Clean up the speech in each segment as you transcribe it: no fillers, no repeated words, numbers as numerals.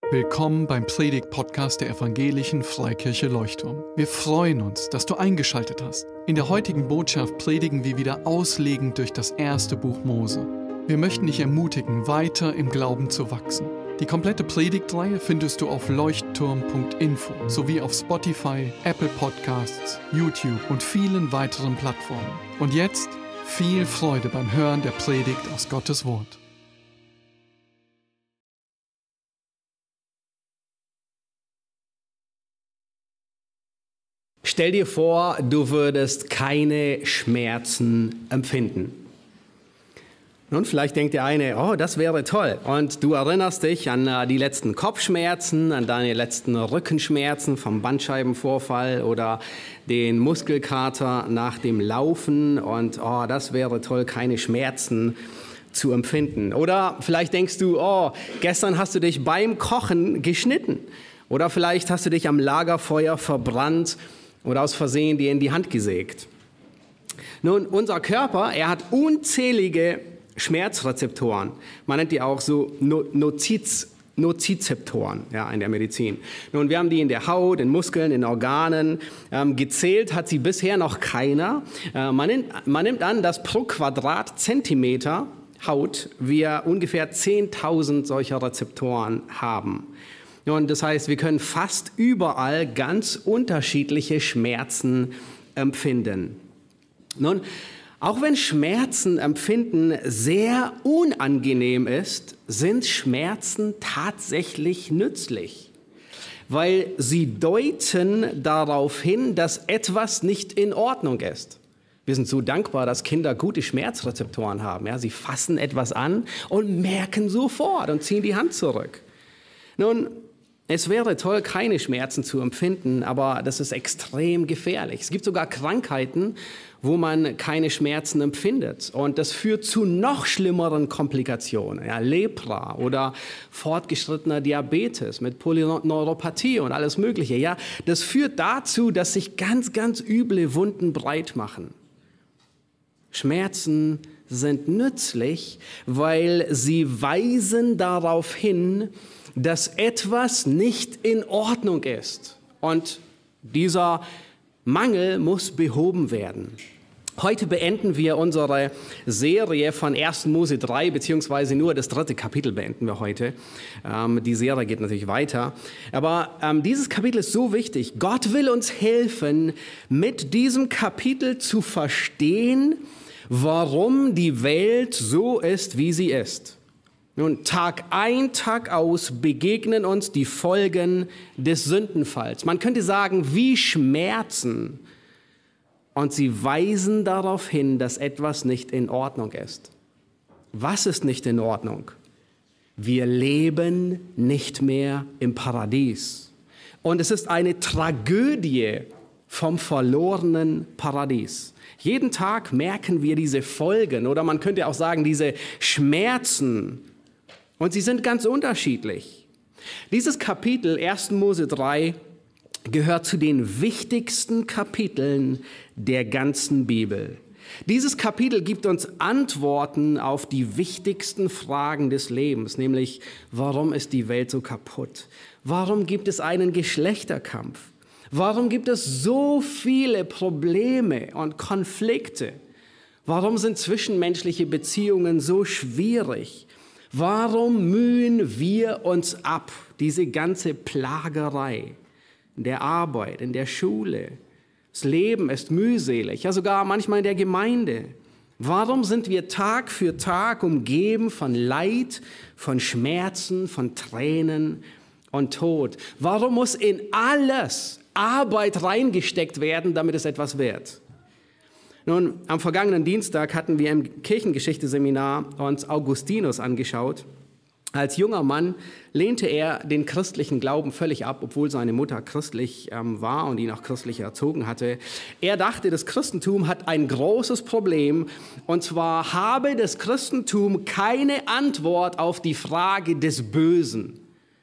Willkommen beim Predigt-Podcast der Evangelischen Freikirche Leuchtturm. Wir freuen uns, dass du eingeschaltet hast. In der heutigen Botschaft predigen wir wieder auslegend durch das erste Buch Mose. Wir möchten dich ermutigen, weiter im Glauben zu wachsen. Die komplette Predigtreihe findest du auf leuchtturm.info sowie auf Spotify, Apple Podcasts, YouTube und vielen weiteren Plattformen. Und jetzt viel Freude beim Hören der Predigt aus Gottes Wort. Stell dir vor, du würdest keine Schmerzen empfinden. Nun, vielleicht denkt der eine, oh, das wäre toll. Und du erinnerst dich an die letzten Kopfschmerzen, an deine letzten Rückenschmerzen vom Bandscheibenvorfall oder den Muskelkater nach dem Laufen. Und oh, das wäre toll, keine Schmerzen zu empfinden. Oder vielleicht denkst du, oh, gestern hast du dich beim Kochen geschnitten. Oder vielleicht hast du dich am Lagerfeuer verbrannt oder aus Versehen dir in die Hand gesägt. Nun, unser Körper, er hat unzählige Schmerzrezeptoren. Man nennt die auch so Nozizeptoren in der Medizin. Nun, wir haben die in der Haut, in Muskeln, in Organen. Gezählt hat sie bisher noch keiner. Man nimmt an, dass pro Quadratzentimeter Haut wir ungefähr 10.000 solcher Rezeptoren haben. Und das heißt, wir können fast überall ganz unterschiedliche Schmerzen empfinden. Nun, auch wenn Schmerzen empfinden sehr unangenehm ist, sind Schmerzen tatsächlich nützlich, weil sie deuten darauf hin, dass etwas nicht in Ordnung ist. Wir sind so dankbar, dass Kinder gute Schmerzrezeptoren haben. Ja, sie fassen etwas an und merken sofort und ziehen die Hand zurück. Nun, es wäre toll, keine Schmerzen zu empfinden, aber das ist extrem gefährlich. Es gibt sogar Krankheiten, wo man keine Schmerzen empfindet. Und das führt zu noch schlimmeren Komplikationen. Ja, Lepra oder fortgeschrittener Diabetes mit Polyneuropathie und alles Mögliche. Ja, das führt dazu, dass sich ganz, ganz üble Wunden breit machen. Schmerzen sind nützlich, weil sie weisen darauf hin, dass etwas nicht in Ordnung ist. Und dieser Mangel muss behoben werden. Heute beenden wir unsere Serie von 1. Mose 3, beziehungsweise nur das 3. Kapitel beenden wir heute. Die Serie geht natürlich weiter. Aber dieses Kapitel ist so wichtig. Gott will uns helfen, mit diesem Kapitel zu verstehen, warum die Welt so ist, wie sie ist. Nun, Tag ein, Tag aus begegnen uns die Folgen des Sündenfalls. Man könnte sagen, wie Schmerzen. Und sie weisen darauf hin, dass etwas nicht in Ordnung ist. Was ist nicht in Ordnung? Wir leben nicht mehr im Paradies. Und es ist eine Tragödie vom verlorenen Paradies. Jeden Tag merken wir diese Folgen oder man könnte auch sagen, diese Schmerzen. Und sie sind ganz unterschiedlich. Dieses Kapitel 1. Mose 3 gehört zu den wichtigsten Kapiteln der ganzen Bibel. Dieses Kapitel gibt uns Antworten auf die wichtigsten Fragen des Lebens, nämlich warum ist die Welt so kaputt? Warum gibt es einen Geschlechterkampf? Warum gibt es so viele Probleme und Konflikte? Warum sind zwischenmenschliche Beziehungen so schwierig? Warum mühen wir uns ab, diese ganze Plagerei in der Arbeit, in der Schule? Das Leben ist mühselig, ja sogar manchmal in der Gemeinde. Warum sind wir Tag für Tag umgeben von Leid, von Schmerzen, von Tränen und Tod? Warum muss in alles Arbeit reingesteckt werden, damit es etwas wird? Nun, am vergangenen Dienstag hatten wir im Kirchengeschichte-Seminar uns Augustinus angeschaut. Als junger Mann lehnte er den christlichen Glauben völlig ab, obwohl seine Mutter christlich war und ihn auch christlich erzogen hatte. Er dachte, das Christentum hat ein großes Problem, und zwar habe das Christentum keine Antwort auf die Frage des Bösen.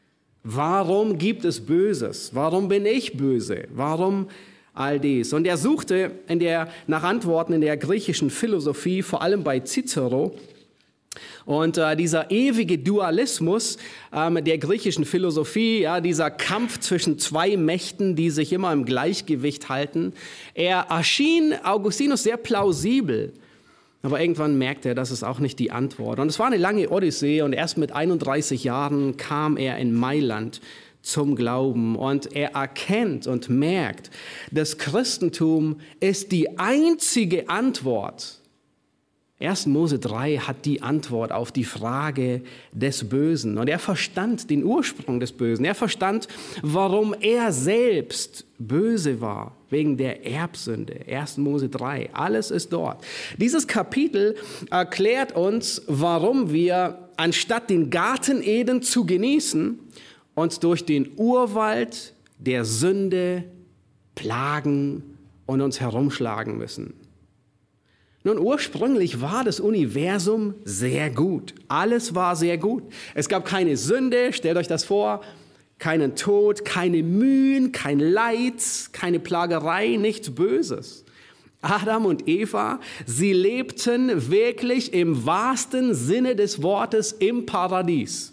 Warum gibt es Böses? Warum bin ich böse? Warum all dies? Und er suchte nach Antworten in der griechischen Philosophie, vor allem bei Cicero. Und dieser ewige Dualismus der griechischen Philosophie, ja, dieser Kampf zwischen zwei Mächten, die sich immer im Gleichgewicht halten, er erschien Augustinus sehr plausibel. Aber irgendwann merkte er, das ist auch nicht die Antwort. Und es war eine lange Odyssee und erst mit 31 Jahren kam er in Mailand zum Glauben. Und er erkennt und merkt, das Christentum ist die einzige Antwort. 1. Mose 3 hat die Antwort auf die Frage des Bösen. Und er verstand den Ursprung des Bösen. Er verstand, warum er selbst böse war, wegen der Erbsünde. 1. Mose 3, alles ist dort. Dieses Kapitel erklärt uns, warum wir, anstatt den Garten Eden zu genießen, uns durch den Urwald der Sünde plagen und uns herumschlagen müssen. Nun, ursprünglich war das Universum sehr gut. Alles war sehr gut. Es gab keine Sünde, stellt euch das vor, keinen Tod, keine Mühen, kein Leid, keine Plagerei, nichts Böses. Adam und Eva, sie lebten wirklich im wahrsten Sinne des Wortes im Paradies.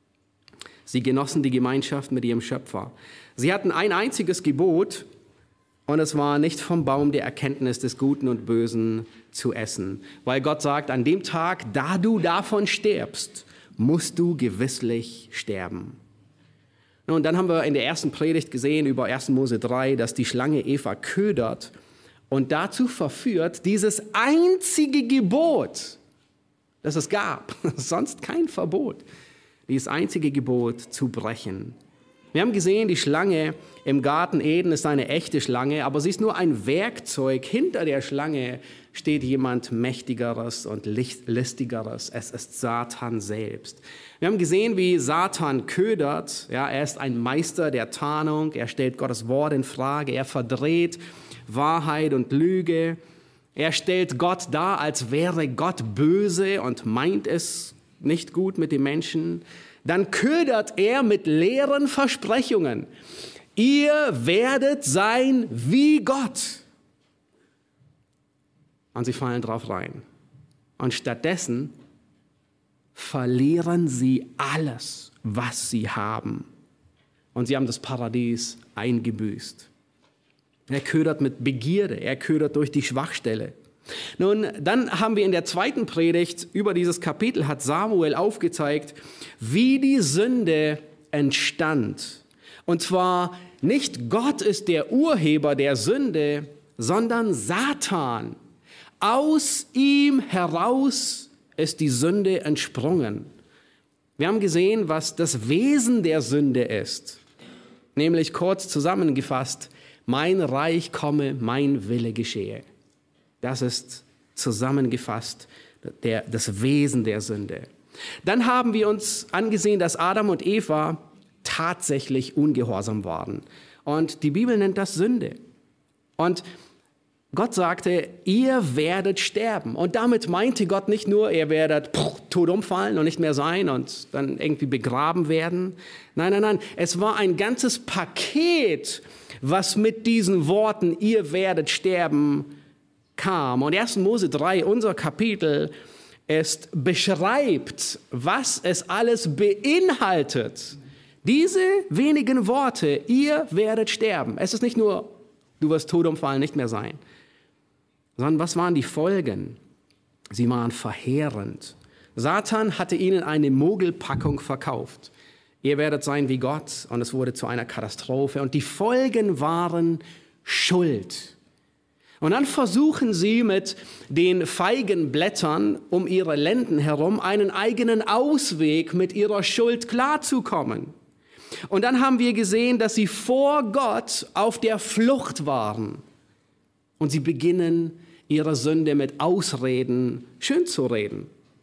Sie genossen die Gemeinschaft mit ihrem Schöpfer. Sie hatten ein einziges Gebot, und es war nicht vom Baum der Erkenntnis des Guten und Bösen zu essen. Weil Gott sagt, an dem Tag, da du davon stirbst, musst du gewisslich sterben. Und dann haben wir in der ersten Predigt gesehen über 1. Mose 3, dass die Schlange Eva ködert und dazu verführt, dieses einzige Gebot, das es gab, sonst kein Verbot, dieses einzige Gebot zu brechen. Wir haben gesehen, die Schlange im Garten Eden ist eine echte Schlange, aber sie ist nur ein Werkzeug. Hinter der Schlange steht jemand Mächtigeres und Listigeres. Es ist Satan selbst. Wir haben gesehen, wie Satan ködert. Ja, er ist ein Meister der Tarnung. Er stellt Gottes Wort in Frage. Er verdreht Wahrheit und Lüge. Er stellt Gott dar, als wäre Gott böse und meint es nicht gut mit den Menschen. Dann ködert er mit leeren Versprechungen. Ihr werdet sein wie Gott. Und sie fallen drauf rein. Und stattdessen verlieren sie alles, was sie haben. Und sie haben das Paradies eingebüßt. Er ködert mit Begierde, er ködert durch die Schwachstelle. Nun, dann haben wir in der zweiten Predigt über dieses Kapitel, hat Samuel aufgezeigt, wie die Sünde entstand. Und zwar nicht Gott ist der Urheber der Sünde, sondern Satan. Aus ihm heraus ist die Sünde entsprungen. Wir haben gesehen, was das Wesen der Sünde ist. Nämlich kurz zusammengefasst, mein Reich komme, mein Wille geschehe. Das ist zusammengefasst das Wesen der Sünde. Dann haben wir uns angesehen, dass Adam und Eva tatsächlich ungehorsam waren. Und die Bibel nennt das Sünde. Und Gott sagte, ihr werdet sterben. Und damit meinte Gott nicht nur, ihr werdet tot umfallen und nicht mehr sein und dann irgendwie begraben werden. Nein, nein, nein. Es war ein ganzes Paket, was mit diesen Worten, ihr werdet sterben, kam. Und 1. Mose 3, unser Kapitel, es beschreibt, was es alles beinhaltet. Diese wenigen Worte, ihr werdet sterben. Es ist nicht nur, du wirst tot umfallen, nicht mehr sein. Sondern was waren die Folgen? Sie waren verheerend. Satan hatte ihnen eine Mogelpackung verkauft. Ihr werdet sein wie Gott, und es wurde zu einer Katastrophe. Und die Folgen waren Schuld. Und dann versuchen sie mit den Feigenblättern um ihre Lenden herum einen eigenen Ausweg mit ihrer Schuld klarzukommen. Und dann haben wir gesehen, dass sie vor Gott auf der Flucht waren. Und sie beginnen, ihre Sünde mit Ausreden schön zu reden.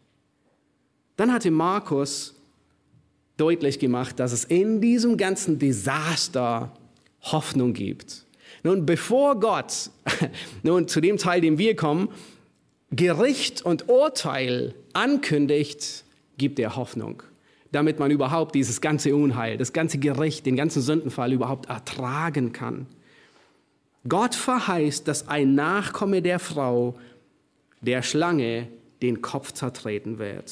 Dann hatte Markus deutlich gemacht, dass es in diesem ganzen Desaster Hoffnung gibt. Nun, bevor Gott, nun zu dem Teil, dem wir kommen, Gericht und Urteil ankündigt, gibt er Hoffnung, damit man überhaupt dieses ganze Unheil, das ganze Gericht, den ganzen Sündenfall überhaupt ertragen kann. Gott verheißt, dass ein Nachkomme der Frau, der Schlange, den Kopf zertreten wird.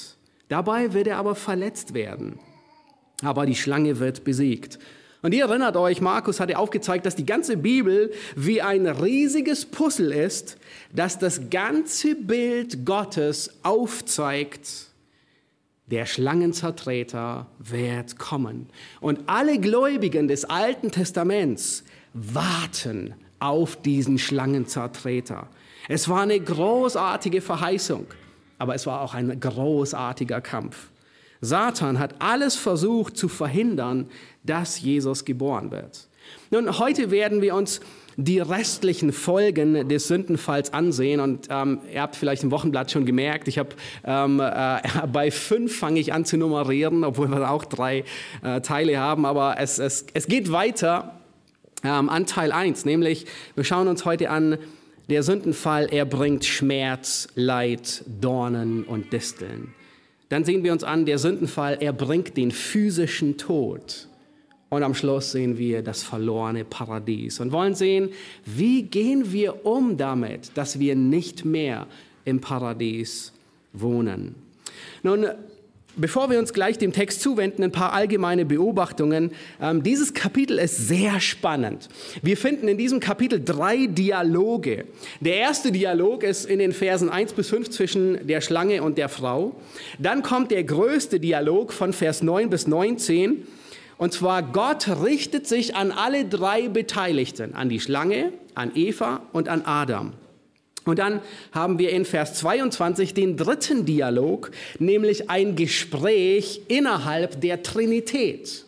Dabei wird er aber verletzt werden. Aber die Schlange wird besiegt. Und ihr erinnert euch, Markus hatte aufgezeigt, dass die ganze Bibel wie ein riesiges Puzzle ist, das das ganze Bild Gottes aufzeigt. Der Schlangenzertreter wird kommen. Und alle Gläubigen des Alten Testaments warten auf diesen Schlangenzertreter. Es war eine großartige Verheißung, aber es war auch ein großartiger Kampf. Satan hat alles versucht zu verhindern, dass Jesus geboren wird. Nun, heute werden wir uns die restlichen Folgen des Sündenfalls ansehen. Und ihr habt vielleicht im Wochenblatt schon gemerkt, ich habe bei 5 fange ich an zu nummerieren, obwohl wir auch 3 Teile haben. Aber es geht weiter an Teil 1, nämlich wir schauen uns heute an, der Sündenfall, er bringt Schmerz, Leid, Dornen und Disteln. Dann sehen wir uns an, der Sündenfall, er bringt den physischen Tod. Und am Schluss sehen wir das verlorene Paradies und wollen sehen, wie gehen wir um damit, dass wir nicht mehr im Paradies wohnen. Nun, bevor wir uns gleich dem Text zuwenden, ein paar allgemeine Beobachtungen. Dieses Kapitel ist sehr spannend. Wir finden in diesem Kapitel 3 Dialoge. Der erste Dialog ist in den Versen 1 bis 5 zwischen der Schlange und der Frau. Dann kommt der größte Dialog von Vers 9 bis 19. Und zwar, Gott richtet sich an alle 3 Beteiligten, an die Schlange, an Eva und an Adam. Und dann haben wir in Vers 22 den dritten Dialog, nämlich ein Gespräch innerhalb der Trinität,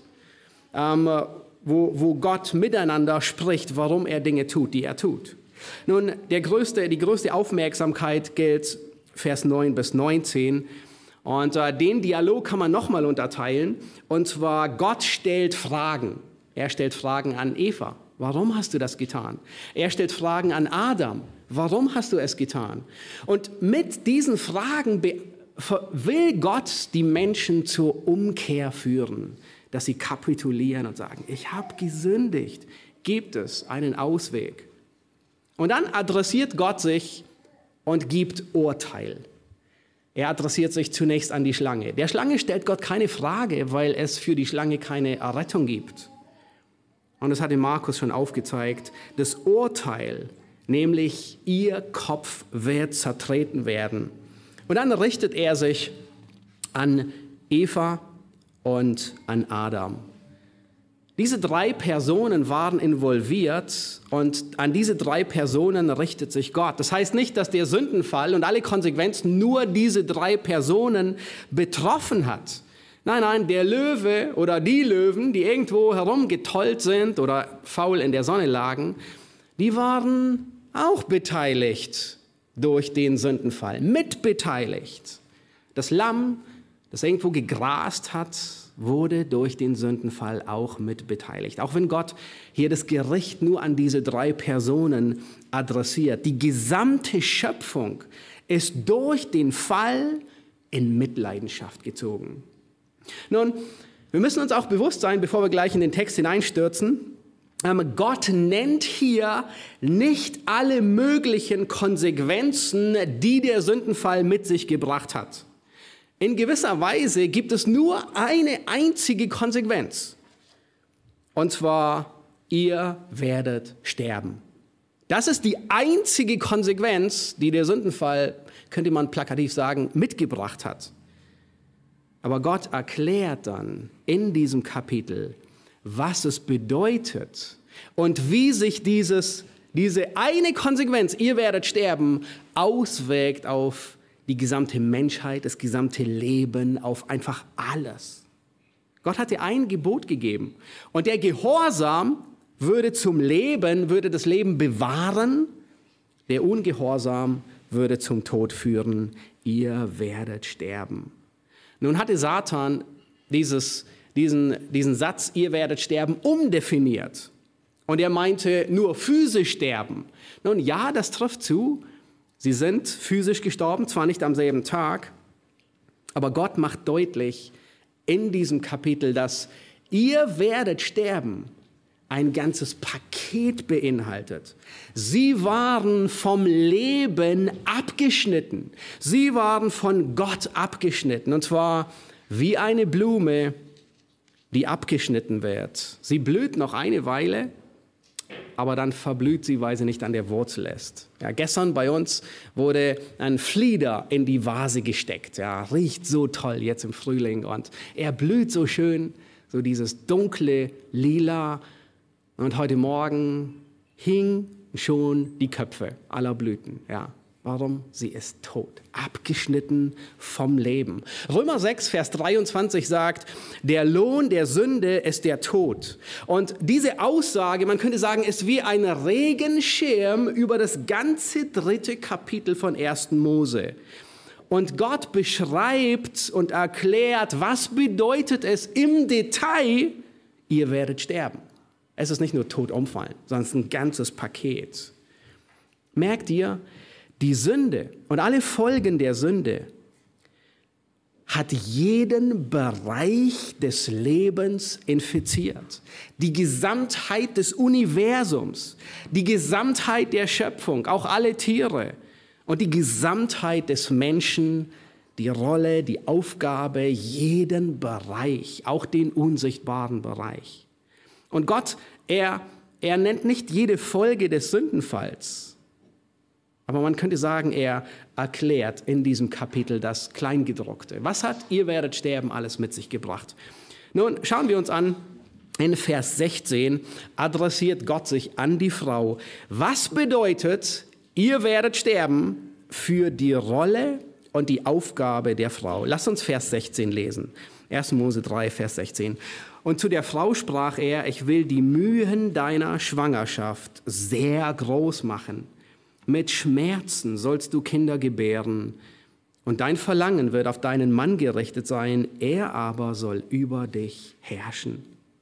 wo Gott miteinander spricht, warum er Dinge tut, die er tut. Nun, die größte Aufmerksamkeit gilt Vers 9 bis 19. Und den Dialog kann man nochmal unterteilen. Und zwar, Gott stellt Fragen. Er stellt Fragen an Eva. Warum hast du das getan? Er stellt Fragen an Adam. Warum hast du es getan? Und mit diesen Fragen will Gott die Menschen zur Umkehr führen, dass sie kapitulieren und sagen, ich habe gesündigt. Gibt es einen Ausweg? Und dann adressiert Gott sich und gibt Urteil. Er adressiert sich zunächst an die Schlange. Der Schlange stellt Gott keine Frage, weil es für die Schlange keine Errettung gibt. Und das hatte Markus schon aufgezeigt. Das Urteil, nämlich ihr Kopf wird zertreten werden. Und dann richtet er sich an Eva und an Adam. Diese 3 Personen waren involviert und an diese 3 Personen richtet sich Gott. Das heißt nicht, dass der Sündenfall und alle Konsequenzen nur diese 3 Personen betroffen hat. Nein, der Löwe oder die Löwen, die irgendwo herumgetollt sind oder faul in der Sonne lagen, die waren auch beteiligt durch den Sündenfall, mitbeteiligt. Das Lamm, das irgendwo gegrast hat, wurde durch den Sündenfall auch mitbeteiligt. Auch wenn Gott hier das Gericht nur an diese 3 Personen adressiert. Die gesamte Schöpfung ist durch den Fall in Mitleidenschaft gezogen. Nun, wir müssen uns auch bewusst sein, bevor wir gleich in den Text hineinstürzen, Gott nennt hier nicht alle möglichen Konsequenzen, die der Sündenfall mit sich gebracht hat. In gewisser Weise gibt es nur eine einzige Konsequenz. Und zwar, ihr werdet sterben. Das ist die einzige Konsequenz, die der Sündenfall, könnte man plakativ sagen, mitgebracht hat. Aber Gott erklärt dann in diesem Kapitel, was es bedeutet und wie sich diese eine Konsequenz, ihr werdet sterben, auswirkt auf die gesamte Menschheit, das gesamte Leben, auf einfach alles. Gott hatte ein Gebot gegeben und der Gehorsam würde das Leben bewahren, der Ungehorsam würde zum Tod führen, ihr werdet sterben. Nun hatte Satan diesen Satz, ihr werdet sterben, umdefiniert. Und er meinte nur physisch sterben. Nun ja, das trifft zu. Sie sind physisch gestorben, zwar nicht am selben Tag, aber Gott macht deutlich in diesem Kapitel, dass ihr werdet sterben, ein ganzes Paket beinhaltet. Sie waren vom Leben abgeschnitten. Sie waren von Gott abgeschnitten. Und zwar wie eine Blume, die abgeschnitten wird. Sie blüht noch eine Weile, aber dann verblüht sie, weil sie nicht an der Wurzel ist. Ja, gestern bei uns wurde ein Flieder in die Vase gesteckt. Ja, riecht so toll jetzt im Frühling und er blüht so schön, so dieses dunkle Lila. Und heute Morgen hingen schon die Köpfe aller Blüten. Ja, warum? Sie ist tot, abgeschnitten vom Leben. Römer 6, Vers 23 sagt, der Lohn der Sünde ist der Tod. Und diese Aussage, man könnte sagen, ist wie ein Regenschirm über das ganze 3. Kapitel von 1. Mose. Und Gott beschreibt und erklärt, was bedeutet es im Detail, ihr werdet sterben. Es ist nicht nur tot umfallen, sondern es ist ein ganzes Paket. Merkt ihr, die Sünde und alle Folgen der Sünde hat jeden Bereich des Lebens infiziert. Die Gesamtheit des Universums, die Gesamtheit der Schöpfung, auch alle Tiere und die Gesamtheit des Menschen, die Rolle, die Aufgabe, jeden Bereich, auch den unsichtbaren Bereich. Und Gott, er nennt nicht jede Folge des Sündenfalls, aber man könnte sagen, er erklärt in diesem Kapitel das Kleingedruckte. Was hat ihr werdet sterben alles mit sich gebracht? Nun schauen wir uns an, in Vers 16 adressiert Gott sich an die Frau. Was bedeutet, ihr werdet sterben für die Rolle und die Aufgabe der Frau? Lasst uns Vers 16 lesen. 1. Mose 3, Vers 16. Und zu der Frau sprach er, ich will die Mühen deiner Schwangerschaft sehr groß machen. Mit Schmerzen sollst du Kinder gebären. Und dein Verlangen wird auf deinen Mann gerichtet sein, er aber soll über dich herrschen.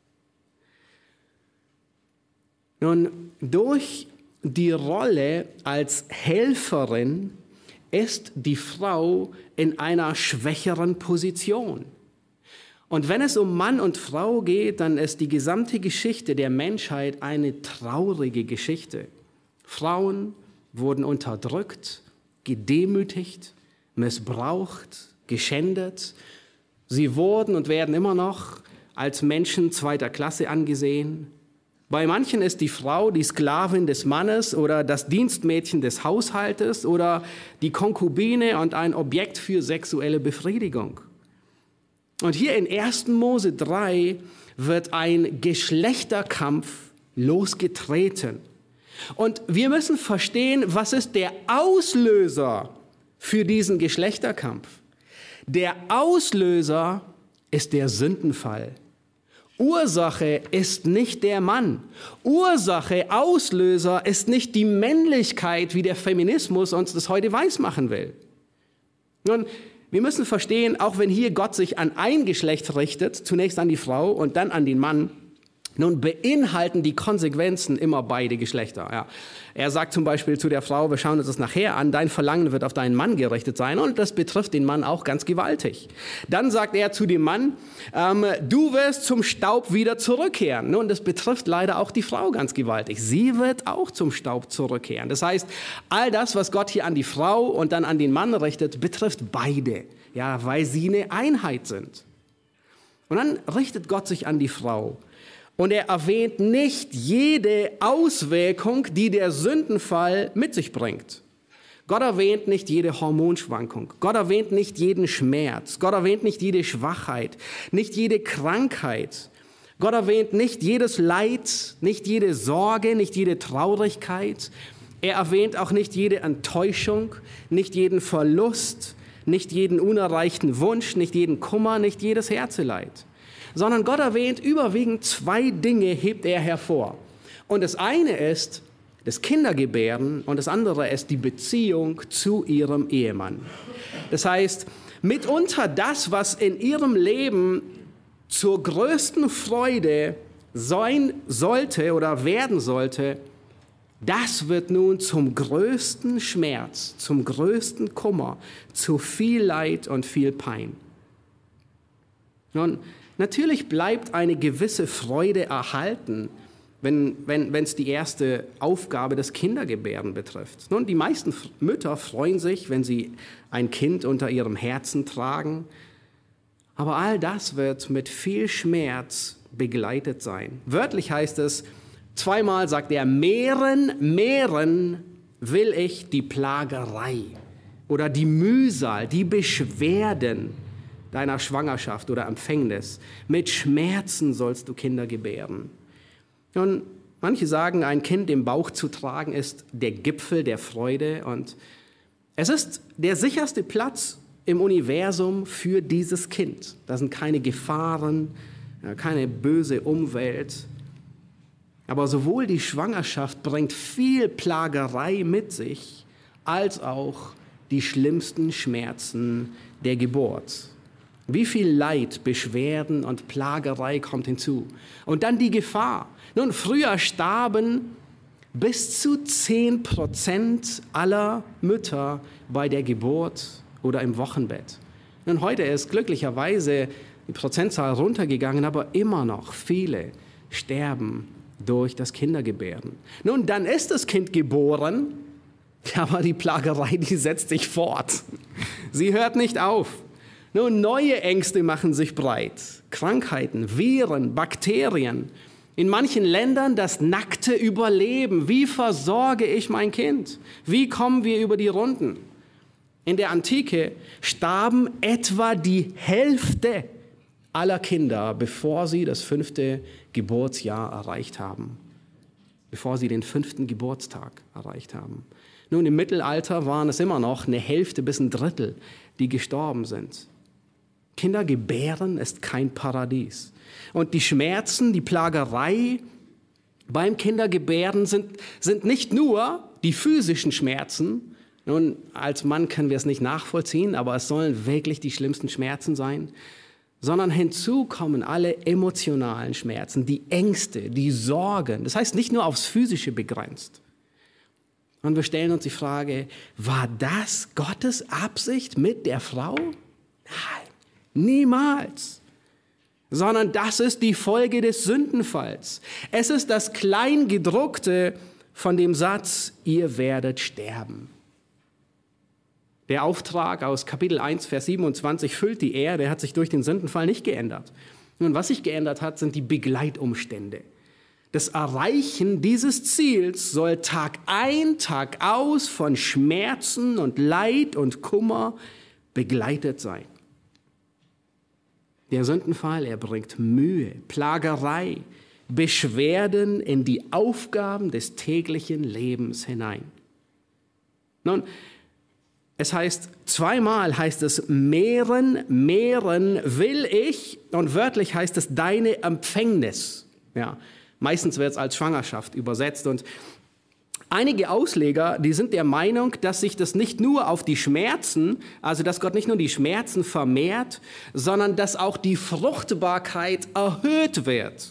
Nun, durch die Rolle als Helferin ist die Frau in einer schwächeren Position. Und wenn es um Mann und Frau geht, dann ist die gesamte Geschichte der Menschheit eine traurige Geschichte. Frauen wurden unterdrückt, gedemütigt, missbraucht, geschändet. Sie wurden und werden immer noch als Menschen zweiter Klasse angesehen. Bei manchen ist die Frau die Sklavin des Mannes oder das Dienstmädchen des Haushaltes oder die Konkubine und ein Objekt für sexuelle Befriedigung. Und hier in 1. Mose 3 wird ein Geschlechterkampf losgetreten. Und wir müssen verstehen, was ist der Auslöser für diesen Geschlechterkampf? Der Auslöser ist der Sündenfall. Ursache ist nicht der Mann. Ursache, Auslöser ist nicht die Männlichkeit, wie der Feminismus uns das heute weismachen will. Nun, wir müssen verstehen, auch wenn hier Gott sich an ein Geschlecht richtet, zunächst an die Frau und dann an den Mann, nun beinhalten die Konsequenzen immer beide Geschlechter. Ja. Er sagt zum Beispiel zu der Frau, wir schauen uns das nachher an, dein Verlangen wird auf deinen Mann gerichtet sein und das betrifft den Mann auch ganz gewaltig. Dann sagt er zu dem Mann, du wirst zum Staub wieder zurückkehren. Nun, das betrifft leider auch die Frau ganz gewaltig. Sie wird auch zum Staub zurückkehren. Das heißt, all das, was Gott hier an die Frau und dann an den Mann richtet, betrifft beide, ja, weil sie eine Einheit sind. Und dann richtet Gott sich an die Frau. Und er erwähnt nicht jede Auswirkung, die der Sündenfall mit sich bringt. Gott erwähnt nicht jede Hormonschwankung. Gott erwähnt nicht jeden Schmerz. Gott erwähnt nicht jede Schwachheit, nicht jede Krankheit. Gott erwähnt nicht jedes Leid, nicht jede Sorge, nicht jede Traurigkeit. Er erwähnt auch nicht jede Enttäuschung, nicht jeden Verlust, nicht jeden unerreichten Wunsch, nicht jeden Kummer, nicht jedes Herzeleid. Sondern Gott erwähnt überwiegend 2 Dinge, hebt er hervor. Und das eine ist das Kindergebären und das andere ist die Beziehung zu ihrem Ehemann. Das heißt, mitunter das, was in ihrem Leben zur größten Freude sein sollte oder werden sollte, das wird nun zum größten Schmerz, zum größten Kummer, zu viel Leid und viel Pein. Nun, natürlich bleibt eine gewisse Freude erhalten, wenn es die erste Aufgabe des Kindergebären betrifft. Nun, die meisten Mütter freuen sich, wenn sie ein Kind unter ihrem Herzen tragen. Aber all das wird mit viel Schmerz begleitet sein. Wörtlich heißt es, zweimal sagt er, mehren will ich die Plagerei oder die Mühsal, die Beschwerden deiner Schwangerschaft oder Empfängnis. Mit Schmerzen sollst du Kinder gebären. Nun, manche sagen, ein Kind im Bauch zu tragen ist der Gipfel der Freude und es ist der sicherste Platz im Universum für dieses Kind. Da sind keine Gefahren, keine böse Umwelt. Aber sowohl die Schwangerschaft bringt viel Plagerei mit sich, als auch die schlimmsten Schmerzen der Geburt. Wie viel Leid, Beschwerden und Plagerei kommt hinzu. Und dann die Gefahr. Nun, früher starben bis zu 10% aller Mütter bei der Geburt oder im Wochenbett. Nun, heute ist glücklicherweise die Prozentzahl runtergegangen, aber immer noch viele sterben durch das Kindergebären. Nun, dann ist das Kind geboren, aber die Plagerei, die setzt sich fort. Sie hört nicht auf. Nun, neue Ängste machen sich breit. Krankheiten, Viren, Bakterien. In manchen Ländern das nackte Überleben. Wie versorge ich mein Kind? Wie kommen wir über die Runden? In der Antike starben etwa die Hälfte aller Kinder, bevor sie das 5. Geburtsjahr erreicht haben. Bevor sie den 5. Geburtstag erreicht haben. Nun, im Mittelalter waren es immer noch eine Hälfte bis ein Drittel, die gestorben sind. Kinder gebären ist kein Paradies. Und die Schmerzen, die Plagerei beim Kindergebären sind nicht nur die physischen Schmerzen. Nun, als Mann können wir es nicht nachvollziehen, aber es sollen wirklich die schlimmsten Schmerzen sein. Sondern hinzu kommen alle emotionalen Schmerzen, die Ängste, die Sorgen. Das heißt nicht nur aufs Physische begrenzt. Und wir stellen uns die Frage, war das Gottes Absicht mit der Frau? Nein, niemals. Sondern das ist die Folge des Sündenfalls. Es ist das Kleingedruckte von dem Satz, ihr werdet sterben. Der Auftrag aus Kapitel 1, Vers 27 füllt die Erde, hat sich durch den Sündenfall nicht geändert. Nun, was sich geändert hat, sind die Begleitumstände. Das Erreichen dieses Ziels soll Tag ein, Tag aus von Schmerzen und Leid und Kummer begleitet sein. Der Sündenfall, er bringt Mühe, Plagerei, Beschwerden in die Aufgaben des täglichen Lebens hinein. Nun, es heißt, zweimal heißt es, mehren will ich, und wörtlich heißt es, deine Empfängnis. Ja, meistens wird es als Schwangerschaft übersetzt. Und einige Ausleger, die sind der Meinung, dass sich das nicht nur auf die Schmerzen, also dass Gott nicht nur die Schmerzen vermehrt, sondern dass auch die Fruchtbarkeit erhöht wird.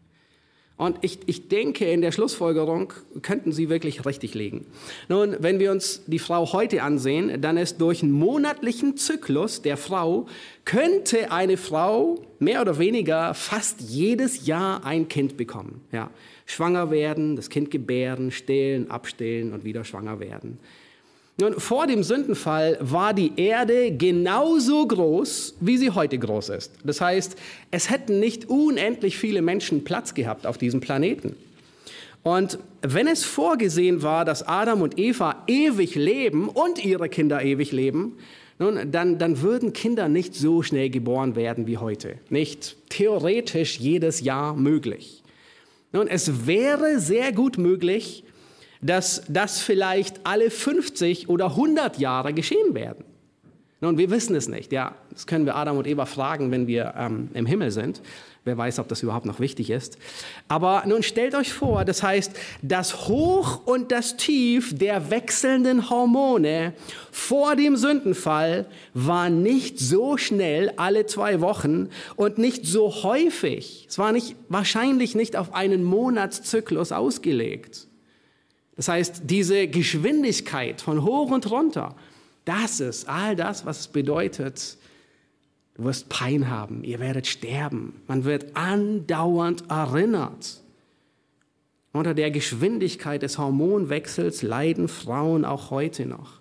Und ich denke, in der Schlussfolgerung könnten sie wirklich richtig liegen. Nun, wenn wir uns die Frau heute ansehen, dann ist durch einen monatlichen Zyklus der Frau, könnte eine Frau mehr oder weniger fast jedes Jahr ein Kind bekommen. Ja, schwanger werden, das Kind gebären, stillen, abstillen und wieder schwanger werden. Nun, vor dem Sündenfall war die Erde genauso groß, wie sie heute groß ist. Das heißt, es hätten nicht unendlich viele Menschen Platz gehabt auf diesem Planeten. Und wenn es vorgesehen war, dass Adam und Eva ewig leben und ihre Kinder ewig leben, nun, dann würden Kinder nicht so schnell geboren werden wie heute. Nicht theoretisch jedes Jahr möglich. Nun, es wäre sehr gut möglich, dass das vielleicht alle 50 oder 100 Jahre geschehen werden. Nun, wir wissen es nicht. Ja, das können wir Adam und Eva fragen, wenn wir im Himmel sind. Wer weiß, ob das überhaupt noch wichtig ist. Aber nun stellt euch vor, das heißt, das Hoch und das Tief der wechselnden Hormone vor dem Sündenfall war nicht so schnell alle 2 Wochen und nicht so häufig. Es war wahrscheinlich nicht auf einen Monatszyklus ausgelegt. Das heißt, diese Geschwindigkeit von hoch und runter, das ist all das, was es bedeutet. Du wirst Pein haben, ihr werdet sterben. Man wird andauernd erinnert. Unter der Geschwindigkeit des Hormonwechsels leiden Frauen auch heute noch.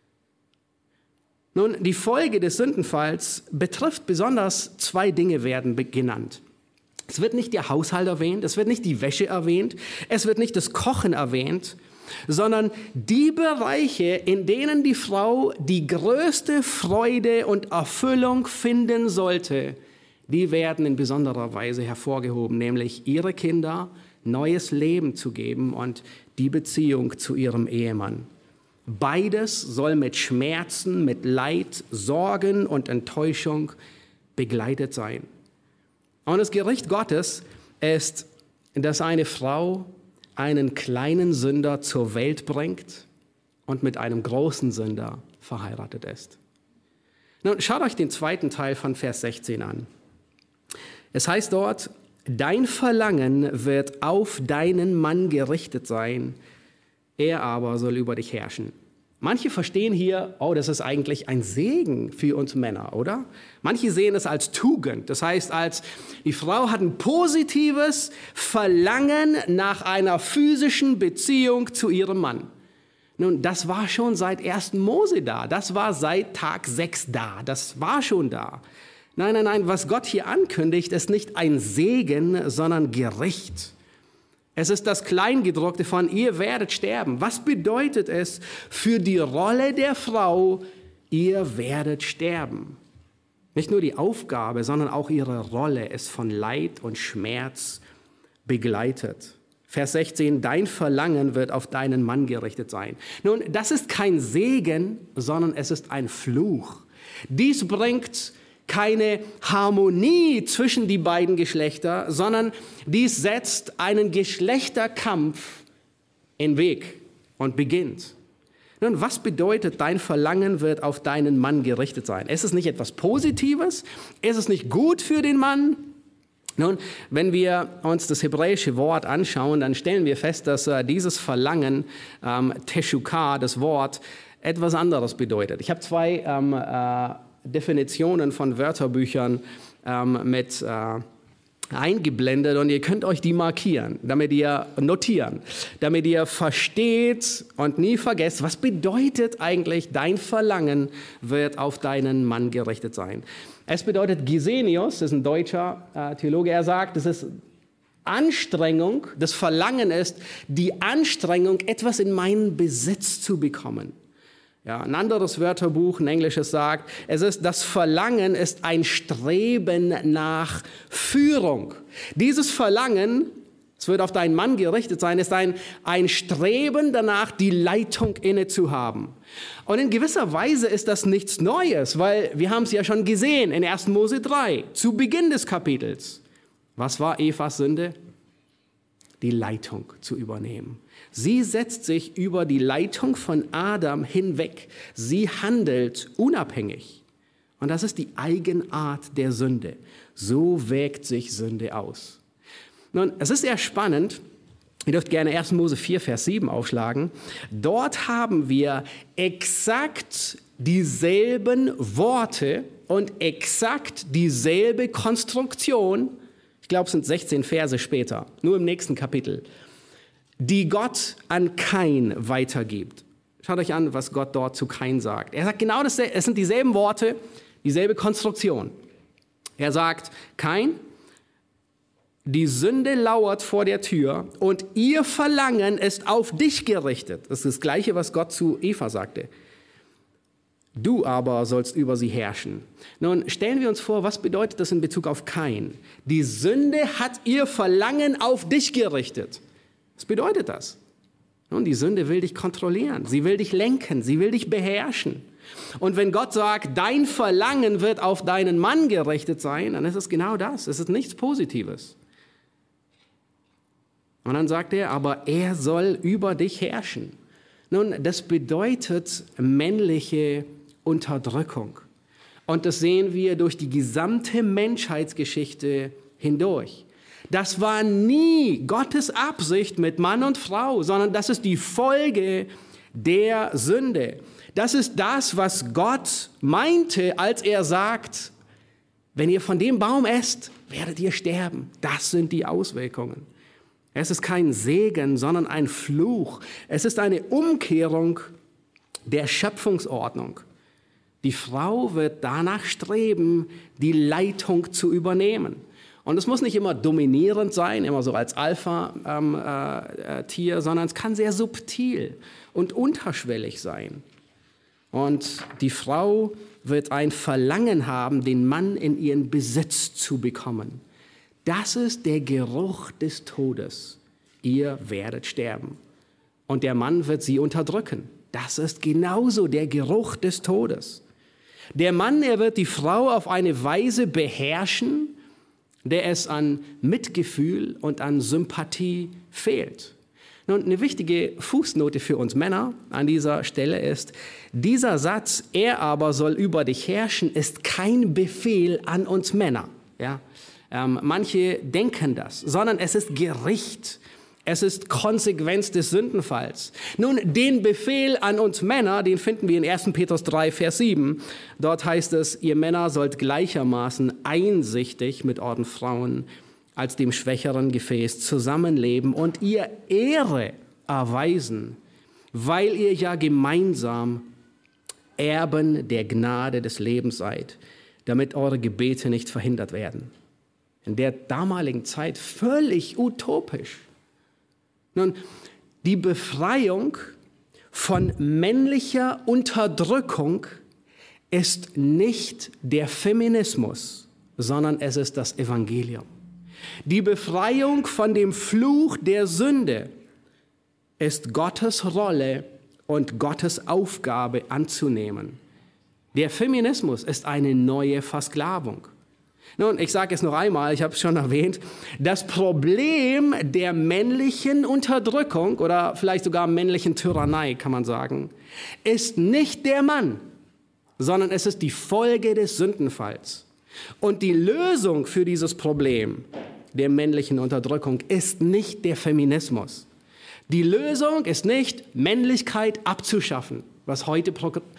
Nun, die Folge des Sündenfalls betrifft besonders 2 Dinge werden genannt. Es wird nicht der Haushalt erwähnt, es wird nicht die Wäsche erwähnt, es wird nicht das Kochen erwähnt, sondern die Bereiche, in denen die Frau die größte Freude und Erfüllung finden sollte, die werden in besonderer Weise hervorgehoben, nämlich ihre Kinder neues Leben zu geben und die Beziehung zu ihrem Ehemann. Beides soll mit Schmerzen, mit Leid, Sorgen und Enttäuschung begleitet sein. Und das Gericht Gottes ist, dass eine Frau einen kleinen Sünder zur Welt bringt und mit einem großen Sünder verheiratet ist. Nun, schaut euch den 2. Teil von Vers 16 an. Es heißt dort, dein Verlangen wird auf deinen Mann gerichtet sein, er aber soll über dich herrschen. Manche verstehen hier, oh, das ist eigentlich ein Segen für uns Männer, oder? Manche sehen es als Tugend. Das heißt, als die Frau hat ein positives Verlangen nach einer physischen Beziehung zu ihrem Mann. Nun, das war schon seit 1. Mose da. Das war seit Tag 6 da. Das war schon da. Nein, was Gott hier ankündigt, ist nicht ein Segen, sondern Gericht. Es ist das Kleingedruckte von ihr werdet sterben. Was bedeutet es für die Rolle der Frau, ihr werdet sterben? Nicht nur die Aufgabe, sondern auch ihre Rolle ist von Leid und Schmerz begleitet. Vers 16, dein Verlangen wird auf deinen Mann gerichtet sein. Nun, das ist kein Segen, sondern es ist ein Fluch. Dies bringt keine Harmonie zwischen die beiden Geschlechter, sondern dies setzt einen Geschlechterkampf in Weg und beginnt. Nun, was bedeutet, dein Verlangen wird auf deinen Mann gerichtet sein? Ist es nicht etwas Positives? Ist es nicht gut für den Mann? Nun, wenn wir uns das hebräische Wort anschauen, dann stellen wir fest, dass dieses Verlangen, Teshukah, das Wort, etwas anderes bedeutet. Ich habe 2 Definitionen von Wörterbüchern mit eingeblendet und ihr könnt euch die markieren, damit ihr notieren, damit ihr versteht und nie vergesst, was bedeutet eigentlich, dein Verlangen wird auf deinen Mann gerichtet sein. Es bedeutet, Gesenius, das ist ein deutscher Theologe, er sagt, es ist Anstrengung, das Verlangen ist die Anstrengung, etwas in meinen Besitz zu bekommen. Ja, ein anderes Wörterbuch, ein englisches, sagt, das Verlangen ist ein Streben nach Führung. Dieses Verlangen, es wird auf deinen Mann gerichtet sein, ist ein Streben danach, die Leitung inne zu haben. Und in gewisser Weise ist das nichts Neues, weil wir haben es ja schon gesehen in 1. Mose 3, zu Beginn des Kapitels. Was war Evas Sünde? Die Leitung zu übernehmen. Sie setzt sich über die Leitung von Adam hinweg. Sie handelt unabhängig. Und das ist die Eigenart der Sünde. So wägt sich Sünde aus. Nun, es ist sehr spannend. Ihr dürft gerne 1. Mose 4, Vers 7 aufschlagen. Dort haben wir exakt dieselben Worte und exakt dieselbe Konstruktion. Ich glaube, es sind 16 Verse später, nur im nächsten Kapitel, die Gott an Kain weitergibt. Schaut euch an, was Gott dort zu Kain sagt. Er sagt genau dasselbe, es sind dieselben Worte, dieselbe Konstruktion. Er sagt, Kain, die Sünde lauert vor der Tür und ihr Verlangen ist auf dich gerichtet. Das ist das Gleiche, was Gott zu Eva sagte. Du aber sollst über sie herrschen. Nun stellen wir uns vor, was bedeutet das in Bezug auf Kain? Die Sünde hat ihr Verlangen auf dich gerichtet. Was bedeutet das? Nun, die Sünde will dich kontrollieren, sie will dich lenken, sie will dich beherrschen. Und wenn Gott sagt, dein Verlangen wird auf deinen Mann gerichtet sein, dann ist es genau das. Es ist nichts Positives. Und dann sagt er, aber er soll über dich herrschen. Nun, das bedeutet männliche Unterdrückung. Und das sehen wir durch die gesamte Menschheitsgeschichte hindurch. Das war nie Gottes Absicht mit Mann und Frau, sondern das ist die Folge der Sünde. Das ist das, was Gott meinte, als er sagt, wenn ihr von dem Baum esst, werdet ihr sterben. Das sind die Auswirkungen. Es ist kein Segen, sondern ein Fluch. Es ist eine Umkehrung der Schöpfungsordnung. Die Frau wird danach streben, die Leitung zu übernehmen. Und es muss nicht immer dominierend sein, immer so als Alpha-Tier, sondern es kann sehr subtil und unterschwellig sein. Und die Frau wird ein Verlangen haben, den Mann in ihren Besitz zu bekommen. Das ist der Geruch des Todes. Ihr werdet sterben. Und der Mann wird sie unterdrücken. Das ist genauso der Geruch des Todes. Der Mann, er wird die Frau auf eine Weise beherrschen, der es an Mitgefühl und an Sympathie fehlt. Nun, eine wichtige Fußnote für uns Männer an dieser Stelle ist, dieser Satz, er aber soll über dich herrschen, ist kein Befehl an uns Männer. Ja? Manche denken das, sondern es ist Gericht. Es ist Konsequenz des Sündenfalls. Nun, den Befehl an uns Männer, den finden wir in 1. Petrus 3, Vers 7. Dort heißt es, ihr Männer sollt gleichermaßen einsichtig mit euren Frauen als dem schwächeren Gefäß zusammenleben und ihr Ehre erweisen, weil ihr ja gemeinsam Erben der Gnade des Lebens seid, damit eure Gebete nicht verhindert werden. In der damaligen Zeit völlig utopisch. Nun, die Befreiung von männlicher Unterdrückung ist nicht der Feminismus, sondern es ist das Evangelium. Die Befreiung von dem Fluch der Sünde ist Gottes Rolle und Gottes Aufgabe anzunehmen. Der Feminismus ist eine neue Versklavung. Nun, ich sage es noch einmal, ich habe es schon erwähnt, das Problem der männlichen Unterdrückung oder vielleicht sogar männlichen Tyrannei, kann man sagen, ist nicht der Mann, sondern es ist die Folge des Sündenfalls. Und die Lösung für dieses Problem der männlichen Unterdrückung ist nicht der Feminismus. Die Lösung ist nicht, Männlichkeit abzuschaffen, was heute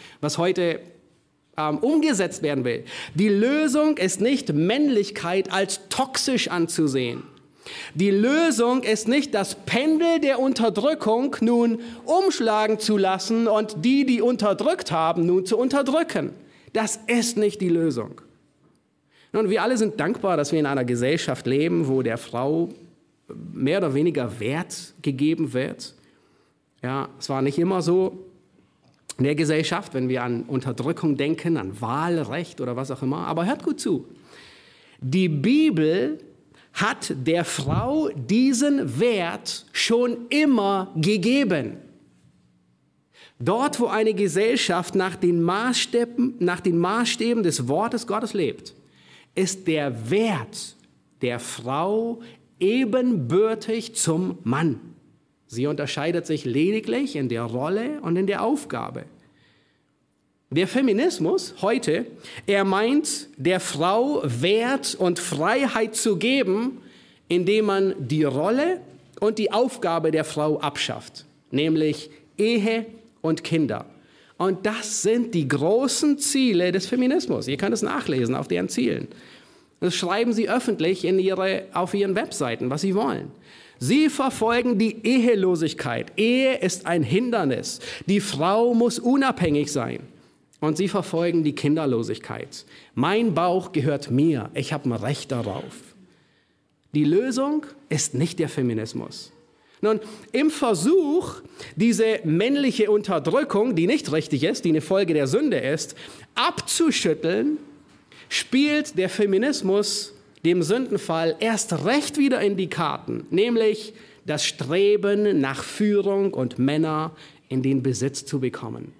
umgesetzt werden will. Die Lösung ist nicht, Männlichkeit als toxisch anzusehen. Die Lösung ist nicht, das Pendel der Unterdrückung nun umschlagen zu lassen und die unterdrückt haben, nun zu unterdrücken. Das ist nicht die Lösung. Nun, wir alle sind dankbar, dass wir in einer Gesellschaft leben, wo der Frau mehr oder weniger Wert gegeben wird. Ja, es war nicht immer so in der Gesellschaft, wenn wir an Unterdrückung denken, an Wahlrecht oder was auch immer. Aber hört gut zu. Die Bibel hat der Frau diesen Wert schon immer gegeben. Dort, wo eine Gesellschaft nach den Maßstäben des Wortes Gottes lebt, ist der Wert der Frau ebenbürtig zum Mann. Sie unterscheidet sich lediglich in der Rolle und in der Aufgabe. Der Feminismus heute, er meint, der Frau Wert und Freiheit zu geben, indem man die Rolle und die Aufgabe der Frau abschafft, nämlich Ehe und Kinder. Und das sind die großen Ziele des Feminismus. Ihr könnt es nachlesen auf deren Zielen. Das schreiben sie öffentlich auf ihren Webseiten, was sie wollen. Sie verfolgen die Ehelosigkeit. Ehe ist ein Hindernis. Die Frau muss unabhängig sein. Und sie verfolgen die Kinderlosigkeit. Mein Bauch gehört mir. Ich habe ein Recht darauf. Die Lösung ist nicht der Feminismus. Nun, im Versuch, diese männliche Unterdrückung, die nicht richtig ist, die eine Folge der Sünde ist, abzuschütteln, spielt der Feminismus dem Sündenfall erst recht wieder in die Karten, nämlich das Streben nach Führung und Männer in den Besitz zu bekommen.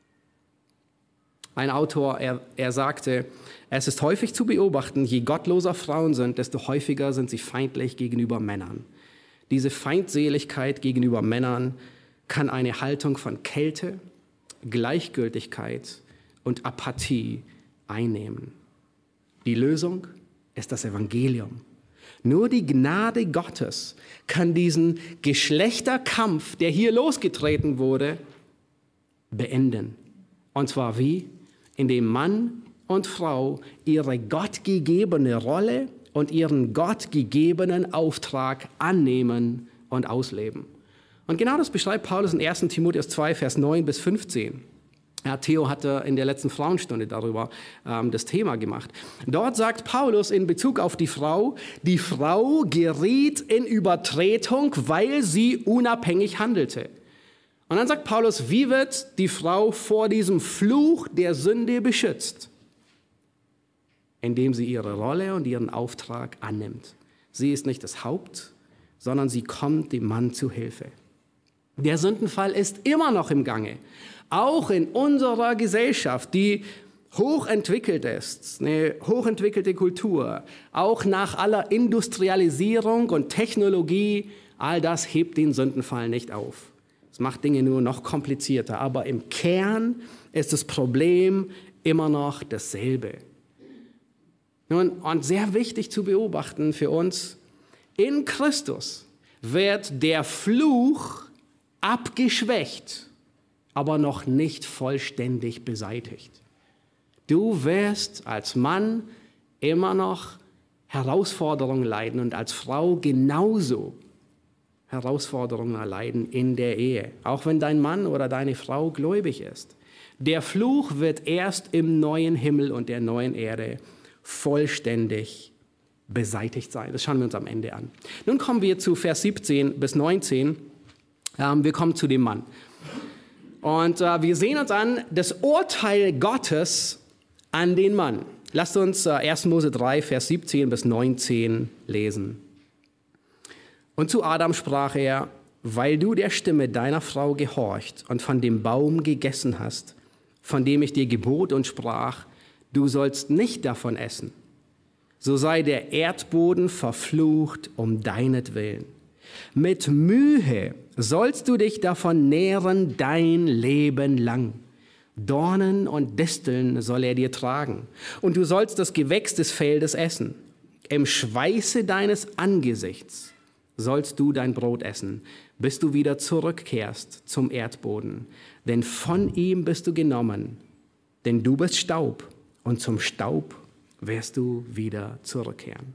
Ein Autor, er sagte, es ist häufig zu beobachten, je gottloser Frauen sind, desto häufiger sind sie feindlich gegenüber Männern. Diese Feindseligkeit gegenüber Männern kann eine Haltung von Kälte, Gleichgültigkeit und Apathie einnehmen. Die Lösung ist das Evangelium. Nur die Gnade Gottes kann diesen Geschlechterkampf, der hier losgetreten wurde, beenden. Und zwar wie? Indem Mann und Frau ihre gottgegebene Rolle und ihren gottgegebenen Auftrag annehmen und ausleben. Und genau das beschreibt Paulus in 1. Timotheus 2, Vers 9 bis 15. Ja, Theo hatte in der letzten Frauenstunde darüber das Thema gemacht. Dort sagt Paulus in Bezug auf die Frau geriet in Übertretung, weil sie unabhängig handelte. Und dann sagt Paulus, wie wird die Frau vor diesem Fluch der Sünde beschützt? Indem sie ihre Rolle und ihren Auftrag annimmt. Sie ist nicht das Haupt, sondern sie kommt dem Mann zu Hilfe. Der Sündenfall ist immer noch im Gange. Auch in unserer Gesellschaft, die hochentwickelt ist, eine hochentwickelte Kultur, auch nach aller Industrialisierung und Technologie, all das hebt den Sündenfall nicht auf. Es macht Dinge nur noch komplizierter, aber im Kern ist das Problem immer noch dasselbe. Nun, und sehr wichtig zu beobachten für uns, in Christus wird der Fluch abgeschwächt, aber noch nicht vollständig beseitigt. Du wirst als Mann immer noch Herausforderungen leiden und als Frau genauso Herausforderungen erleiden in der Ehe, auch wenn dein Mann oder deine Frau gläubig ist. Der Fluch wird erst im neuen Himmel und der neuen Erde vollständig beseitigt sein. Das schauen wir uns am Ende an. Nun kommen wir zu Vers 17 bis 19. Wir kommen zu dem Mann. Und wir sehen uns an das Urteil Gottes an den Mann. Lasst uns 1. Mose 3, Vers 17 bis 19 lesen. Und zu Adam sprach er, weil du der Stimme deiner Frau gehorcht und von dem Baum gegessen hast, von dem ich dir gebot und sprach, du sollst nicht davon essen, so sei der Erdboden verflucht um deinetwillen. Mit Mühe sollst du dich davon nähren dein Leben lang. Dornen und Disteln soll er dir tragen, und du sollst das Gewächs des Feldes essen. Im Schweiße deines Angesichts sollst du dein Brot essen, bis du wieder zurückkehrst zum Erdboden. Denn von ihm bist du genommen, denn du bist Staub, und zum Staub wirst du wieder zurückkehren.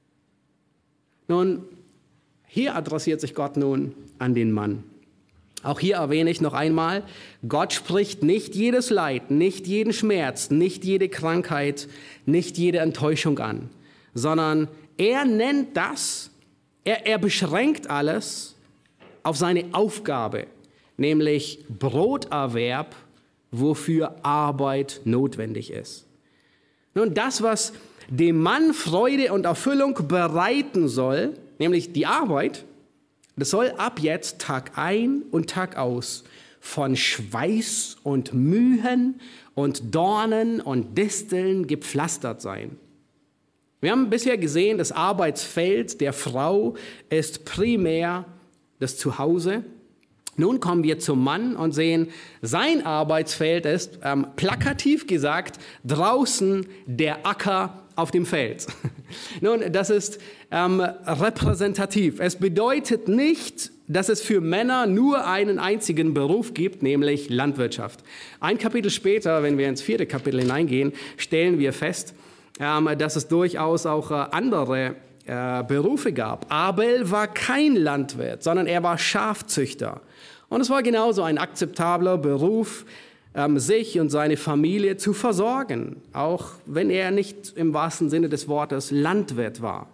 Nun, hier adressiert sich Gott nun an den Mann. Auch hier erwähne ich noch einmal, Gott spricht nicht jedes Leid, nicht jeden Schmerz, nicht jede Krankheit, nicht jede Enttäuschung an, sondern er nennt das, er beschränkt alles auf seine Aufgabe, nämlich Broterwerb, wofür Arbeit notwendig ist. Nun, das, was dem Mann Freude und Erfüllung bereiten soll, nämlich die Arbeit, das soll ab jetzt Tag ein und Tag aus von Schweiß und Mühen und Dornen und Disteln gepflastert sein. Wir haben bisher gesehen, das Arbeitsfeld der Frau ist primär das Zuhause. Nun kommen wir zum Mann und sehen, sein Arbeitsfeld ist, plakativ gesagt, draußen der Acker auf dem Feld. Nun, das ist repräsentativ. Es bedeutet nicht, dass es für Männer nur einen einzigen Beruf gibt, nämlich Landwirtschaft. Ein Kapitel später, wenn wir ins 4. Kapitel hineingehen, stellen wir fest, dass es durchaus auch andere Berufe gab. Abel war kein Landwirt, sondern er war Schafzüchter. Und es war genauso ein akzeptabler Beruf, sich und seine Familie zu versorgen, auch wenn er nicht im wahrsten Sinne des Wortes Landwirt war.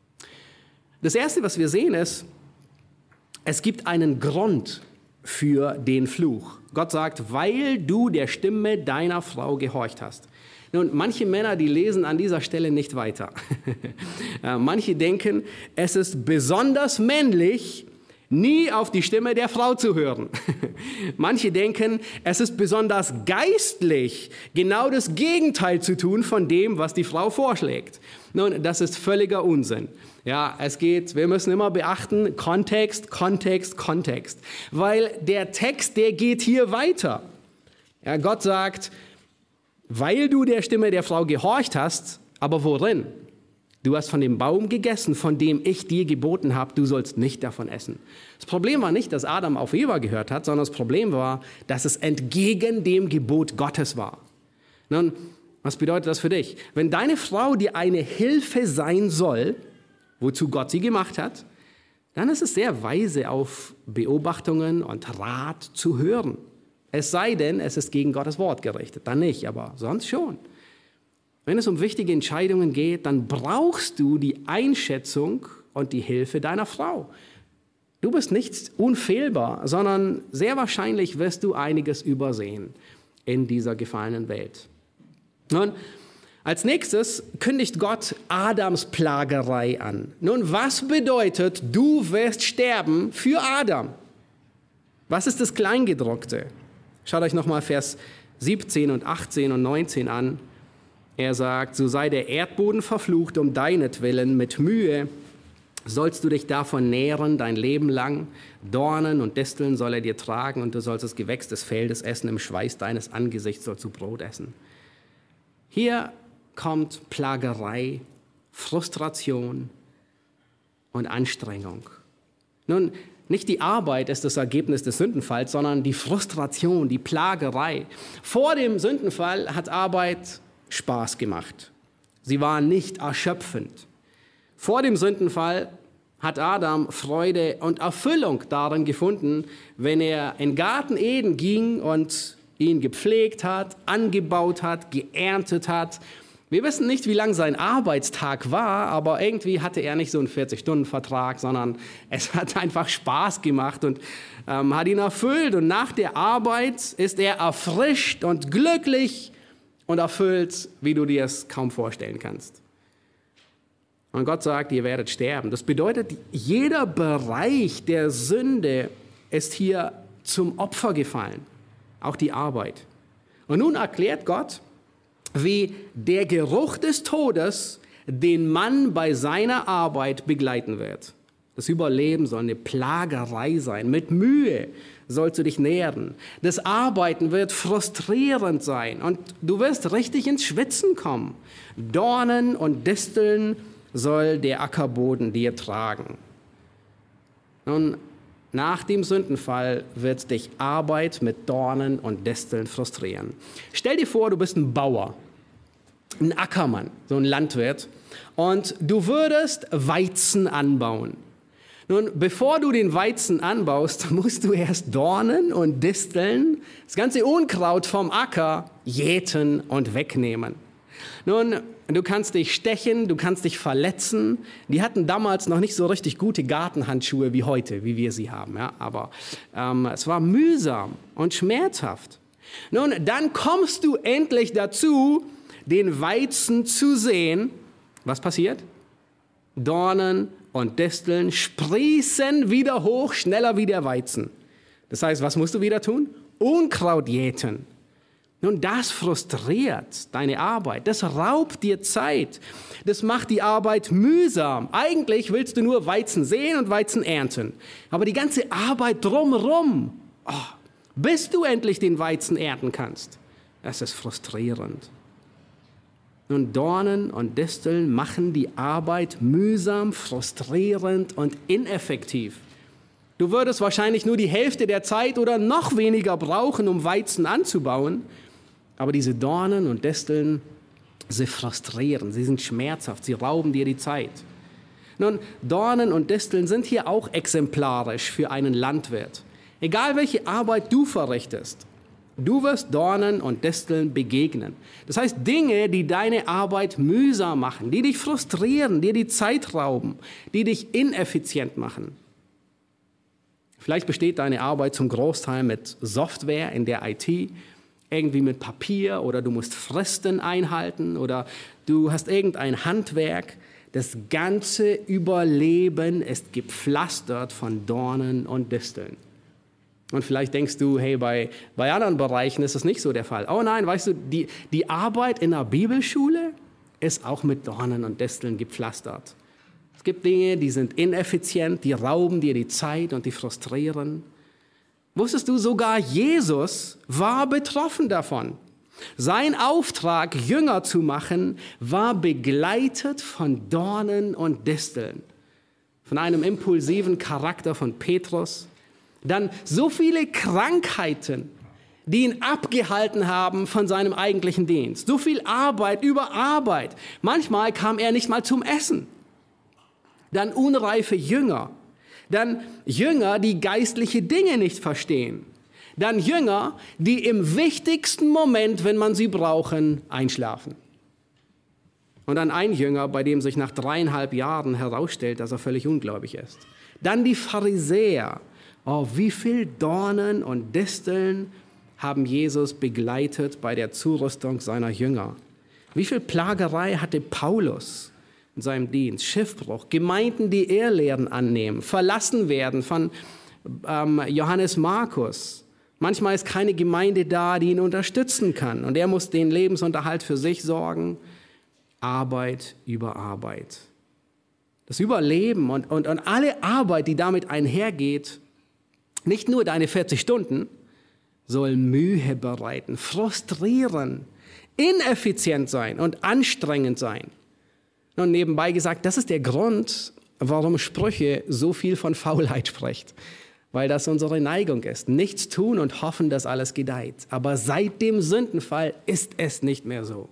Das Erste, was wir sehen, ist, es gibt einen Grund für den Fluch. Gott sagt, weil du der Stimme deiner Frau gehorcht hast. Nun, manche Männer, die lesen an dieser Stelle nicht weiter. Manche denken, es ist besonders männlich, nie auf die Stimme der Frau zu hören. Manche denken, es ist besonders geistlich, genau das Gegenteil zu tun von dem, was die Frau vorschlägt. Nun, das ist völliger Unsinn. Ja, wir müssen immer beachten, Kontext, Kontext, Kontext. Weil der Text, der geht hier weiter. Ja, Gott sagt, weil du der Stimme der Frau gehorcht hast, aber worin? Du hast von dem Baum gegessen, von dem ich dir geboten habe, du sollst nicht davon essen. Das Problem war nicht, dass Adam auf Eva gehört hat, sondern das Problem war, dass es entgegen dem Gebot Gottes war. Nun, was bedeutet das für dich? Wenn deine Frau dir eine Hilfe sein soll, wozu Gott sie gemacht hat, dann ist es sehr weise, auf Beobachtungen und Rat zu hören. Es sei denn, es ist gegen Gottes Wort gerichtet, dann nicht, aber sonst schon. Wenn es um wichtige Entscheidungen geht, dann brauchst du die Einschätzung und die Hilfe deiner Frau. Du bist nicht unfehlbar, sondern sehr wahrscheinlich wirst du einiges übersehen in dieser gefallenen Welt. Nun, als nächstes kündigt Gott Adams Plagerei an. Nun, was bedeutet, du wirst sterben für Adam? Was ist das Kleingedruckte? Schaut euch nochmal Vers 17 und 18 und 19 an. Er sagt, so sei der Erdboden verflucht um deinetwillen, mit Mühe sollst du dich davon nähren dein Leben lang. Dornen und Disteln soll er dir tragen und du sollst das Gewächs des Feldes essen, im Schweiß deines Angesichts sollst du Brot essen. Hier kommt Plagerei, Frustration und Anstrengung. Nun, nicht die Arbeit ist das Ergebnis des Sündenfalls, sondern die Frustration, die Plagerei. Vor dem Sündenfall hat Arbeit Spaß gemacht. Sie war nicht erschöpfend. Vor dem Sündenfall hat Adam Freude und Erfüllung darin gefunden, wenn er in Garten Eden ging und ihn gepflegt hat, angebaut hat, geerntet hat. Wir wissen nicht, wie lang sein Arbeitstag war, aber irgendwie hatte er nicht so einen 40-Stunden-Vertrag, sondern es hat einfach Spaß gemacht und hat ihn erfüllt. Und nach der Arbeit ist er erfrischt und glücklich und erfüllt, wie du dir es kaum vorstellen kannst. Und Gott sagt, ihr werdet sterben. Das bedeutet, jeder Bereich der Sünde ist hier zum Opfer gefallen. Auch die Arbeit. Und nun erklärt Gott, wie der Geruch des Todes den Mann bei seiner Arbeit begleiten wird. Das Überleben soll eine Plagerei sein. Mit Mühe sollst du dich nähren. Das Arbeiten wird frustrierend sein und du wirst richtig ins Schwitzen kommen. Dornen und Disteln soll der Ackerboden dir tragen. Nun, nach dem Sündenfall wird dich Arbeit mit Dornen und Disteln frustrieren. Stell dir vor, du bist ein Bauer, ein Ackermann, so ein Landwirt, und du würdest Weizen anbauen. Nun, bevor du den Weizen anbaust, musst du erst Dornen und Disteln, das ganze Unkraut vom Acker, jäten und wegnehmen. Nun, du kannst dich stechen, du kannst dich verletzen. Die hatten damals noch nicht so richtig gute Gartenhandschuhe wie heute, wie wir sie haben. Ja? Aber es war mühsam und schmerzhaft. Nun, dann kommst du endlich dazu, den Weizen zu sehen. Was passiert? Dornen und Disteln sprießen wieder hoch, schneller wie der Weizen. Das heißt, was musst du wieder tun? Unkraut jäten. Nun, das frustriert deine Arbeit, das raubt dir Zeit, das macht die Arbeit mühsam. Eigentlich willst du nur Weizen säen und Weizen ernten, aber die ganze Arbeit drumherum, bis du endlich den Weizen ernten kannst, das ist frustrierend. Nun, Dornen und Disteln machen die Arbeit mühsam, frustrierend und ineffektiv. Du würdest wahrscheinlich nur die Hälfte der Zeit oder noch weniger brauchen, um Weizen anzubauen. Aber diese Dornen und Disteln, sie frustrieren, sie sind schmerzhaft, sie rauben dir die Zeit. Nun, Dornen und Disteln sind hier auch exemplarisch für einen Landwirt. Egal welche Arbeit du verrichtest, du wirst Dornen und Disteln begegnen. Das heißt, Dinge, die deine Arbeit mühsam machen, die dich frustrieren, dir die Zeit rauben, die dich ineffizient machen. Vielleicht besteht deine Arbeit zum Großteil mit Software in der IT, irgendwie mit Papier oder du musst Fristen einhalten oder du hast irgendein Handwerk. Das ganze Überleben ist gepflastert von Dornen und Disteln. Und vielleicht denkst du, hey, bei anderen Bereichen ist das nicht so der Fall. Oh nein, weißt du, die Arbeit in der Bibelschule ist auch mit Dornen und Disteln gepflastert. Es gibt Dinge, die sind ineffizient, die rauben dir die Zeit und die frustrieren. Wusstest du, sogar Jesus war betroffen davon. Sein Auftrag, Jünger zu machen, war begleitet von Dornen und Disteln. Von einem impulsiven Charakter von Petrus. Dann so viele Krankheiten, die ihn abgehalten haben von seinem eigentlichen Dienst. So viel Arbeit über Arbeit. Manchmal kam er nicht mal zum Essen. Dann unreife Jünger, Dann Jünger, die geistliche Dinge nicht verstehen. Dann Jünger, die im wichtigsten Moment, wenn man sie brauchen, einschlafen. Und dann ein Jünger, bei dem sich nach 3,5 Jahren herausstellt, dass er völlig ungläubig ist. Dann die Pharisäer. Oh, wie viel Dornen und Disteln haben Jesus begleitet bei der Zurüstung seiner Jünger. Wie viel Plagerei hatte Paulus in seinem Dienst? Schiffbruch, Gemeinden, die Irrlehren annehmen, verlassen werden von Johannes Markus. Manchmal ist keine Gemeinde da, die ihn unterstützen kann. Und er muss den Lebensunterhalt für sich sorgen. Arbeit über Arbeit. Das Überleben und alle Arbeit, die damit einhergeht, nicht nur deine 40 Stunden, soll Mühe bereiten, frustrieren, ineffizient sein und anstrengend sein. Und nebenbei gesagt, das ist der Grund, warum Sprüche so viel von Faulheit spricht. Weil das unsere Neigung ist. Nichts tun und hoffen, dass alles gedeiht. Aber seit dem Sündenfall ist es nicht mehr so.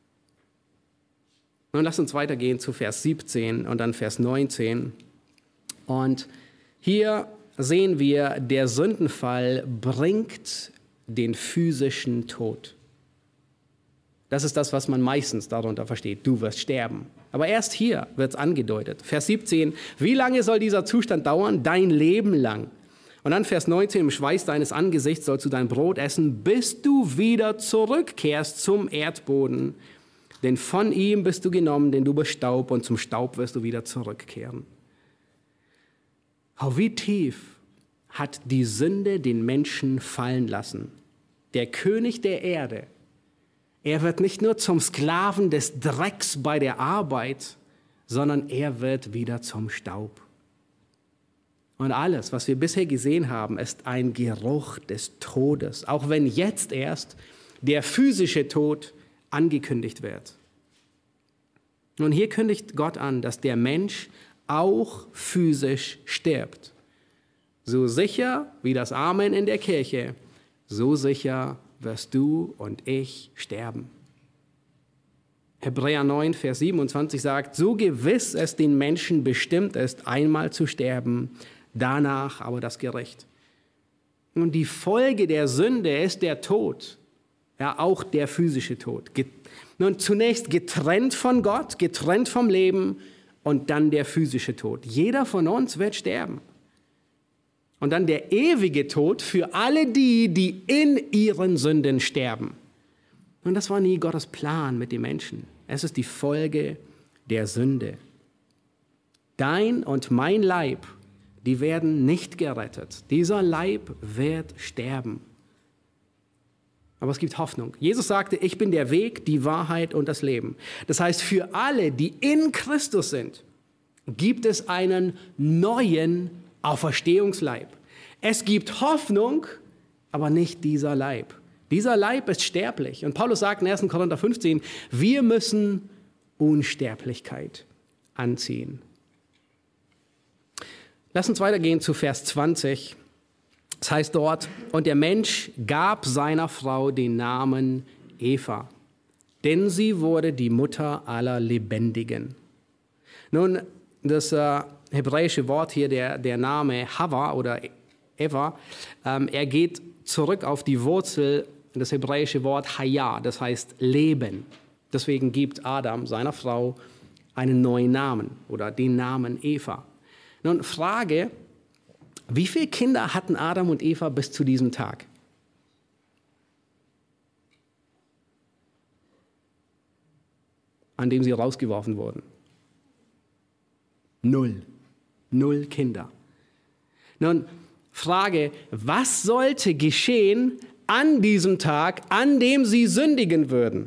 Nun lass uns weitergehen zu Vers 17 und dann Vers 19. Und hier sehen wir, der Sündenfall bringt den physischen Tod. Das ist das, was man meistens darunter versteht. Du wirst sterben. Aber erst hier wird es angedeutet. Vers 17, wie lange soll dieser Zustand dauern? Dein Leben lang. Und dann Vers 19, im Schweiß deines Angesichts sollst du dein Brot essen, bis du wieder zurückkehrst zum Erdboden. Denn von ihm bist du genommen, denn du bist Staub und zum Staub wirst du wieder zurückkehren. Oh, wie tief hat die Sünde den Menschen fallen lassen. Der König der Erde, er wird nicht nur zum Sklaven des Drecks bei der Arbeit, sondern er wird wieder zum Staub. Und alles, was wir bisher gesehen haben, ist ein Geruch des Todes, auch wenn jetzt erst der physische Tod angekündigt wird. Und hier kündigt Gott an, dass der Mensch auch physisch stirbt. So sicher wie das Amen in der Kirche, so sicher wirst du und ich sterben. Hebräer 9, Vers 27 sagt, so gewiss es den Menschen bestimmt ist, einmal zu sterben, danach aber das Gericht. Und die Folge der Sünde ist der Tod, ja auch der physische Tod. Nun zunächst getrennt von Gott, getrennt vom Leben und dann der physische Tod. Jeder von uns wird sterben. Und dann der ewige Tod für alle die, die in ihren Sünden sterben. Und das war nie Gottes Plan mit den Menschen. Es ist die Folge der Sünde. Dein und mein Leib, die werden nicht gerettet. Dieser Leib wird sterben. Aber es gibt Hoffnung. Jesus sagte, ich bin der Weg, die Wahrheit und das Leben. Das heißt, für alle, die in Christus sind, gibt es einen neuen Auferstehungsleib. Es gibt Hoffnung, aber nicht dieser Leib. Dieser Leib ist sterblich. Und Paulus sagt in 1. Korinther 15, wir müssen Unsterblichkeit anziehen. Lass uns weitergehen zu Vers 20. Das heißt dort, und der Mensch gab seiner Frau den Namen Eva, denn sie wurde die Mutter aller Lebendigen. Nun, das hebräische Wort hier, der Name Hava oder Eva, er geht zurück auf die Wurzel, das hebräische Wort Haya, das heißt Leben. Deswegen gibt Adam seiner Frau einen neuen Namen oder den Namen Eva. Nun, Frage, wie viele Kinder hatten Adam und Eva bis zu diesem Tag? An dem sie rausgeworfen wurden. 0. 0 Kinder. Nun, Frage, was sollte geschehen an diesem Tag, an dem sie sündigen würden?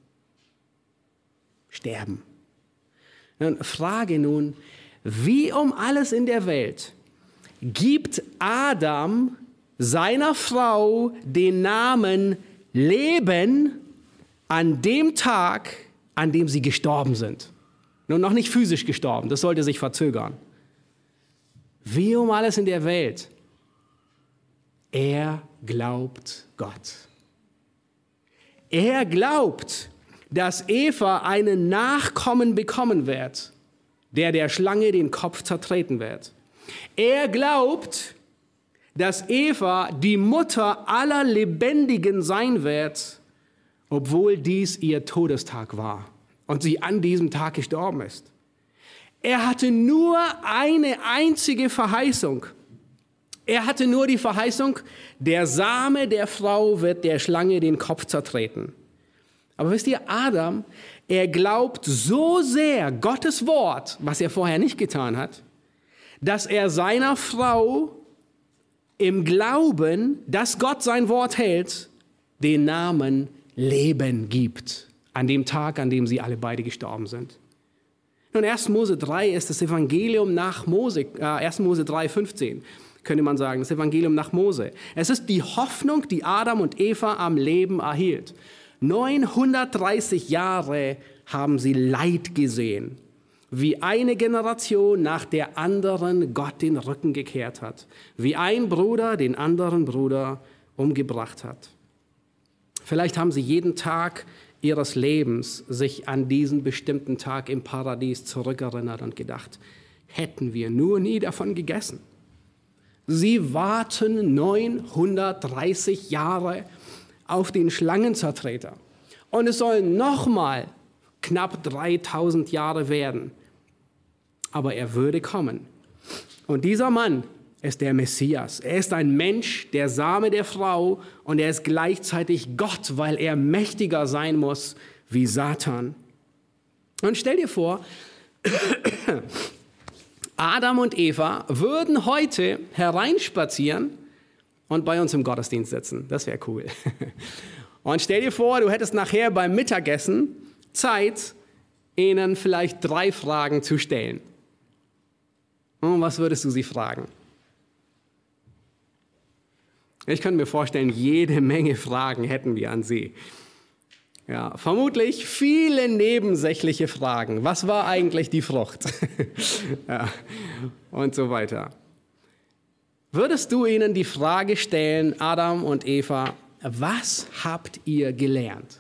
Sterben. Nun, Frage nun, wie um alles in der Welt gibt Adam seiner Frau den Namen Leben an dem Tag, an dem sie gestorben sind? Nun, noch nicht physisch gestorben, das sollte sich verzögern. Wie um alles in der Welt? Er glaubt Gott. Er glaubt, dass Eva einen Nachkommen bekommen wird, der Schlange den Kopf zertreten wird. Er glaubt, dass Eva die Mutter aller Lebendigen sein wird, obwohl dies ihr Todestag war und sie an diesem Tag gestorben ist. Er hatte nur eine einzige Verheißung. Er hatte nur die Verheißung, der Same der Frau wird der Schlange den Kopf zertreten. Aber wisst ihr, Adam, er glaubt so sehr Gottes Wort, was er vorher nicht getan hat, dass er seiner Frau im Glauben, dass Gott sein Wort hält, den Namen Leben gibt. An dem Tag, an dem sie alle beide gestorben sind. Nun, 1. Mose 3 ist das Evangelium nach Mose, 1. Mose 3, 15, könnte man sagen, das Evangelium nach Mose. Es ist die Hoffnung, die Adam und Eva am Leben erhielt. 930 Jahre haben sie Leid gesehen, wie eine Generation nach der anderen Gott den Rücken gekehrt hat, wie ein Bruder den anderen Bruder umgebracht hat. Vielleicht haben sie jeden Tag ihres Lebens sich an diesen bestimmten Tag im Paradies zurückerinnert und gedacht, hätten wir nur nie davon gegessen. Sie warten 930 Jahre auf den Schlangenzertreter. Und es sollen nochmal knapp 3000 Jahre werden. Aber er würde kommen. Und dieser Mann ist der Messias. Er ist ein Mensch, der Same der Frau, und er ist gleichzeitig Gott, weil er mächtiger sein muss wie Satan. Und stell dir vor, Adam und Eva würden heute hereinspazieren und bei uns im Gottesdienst sitzen. Das wäre cool. Und stell dir vor, du hättest nachher beim Mittagessen Zeit, ihnen vielleicht 3 Fragen zu stellen. Und was würdest du sie fragen? Ich könnte mir vorstellen, jede Menge Fragen hätten wir an sie. Ja, vermutlich viele nebensächliche Fragen. Was war eigentlich die Frucht? Ja, und so weiter. Würdest du ihnen die Frage stellen, Adam und Eva, was habt ihr gelernt?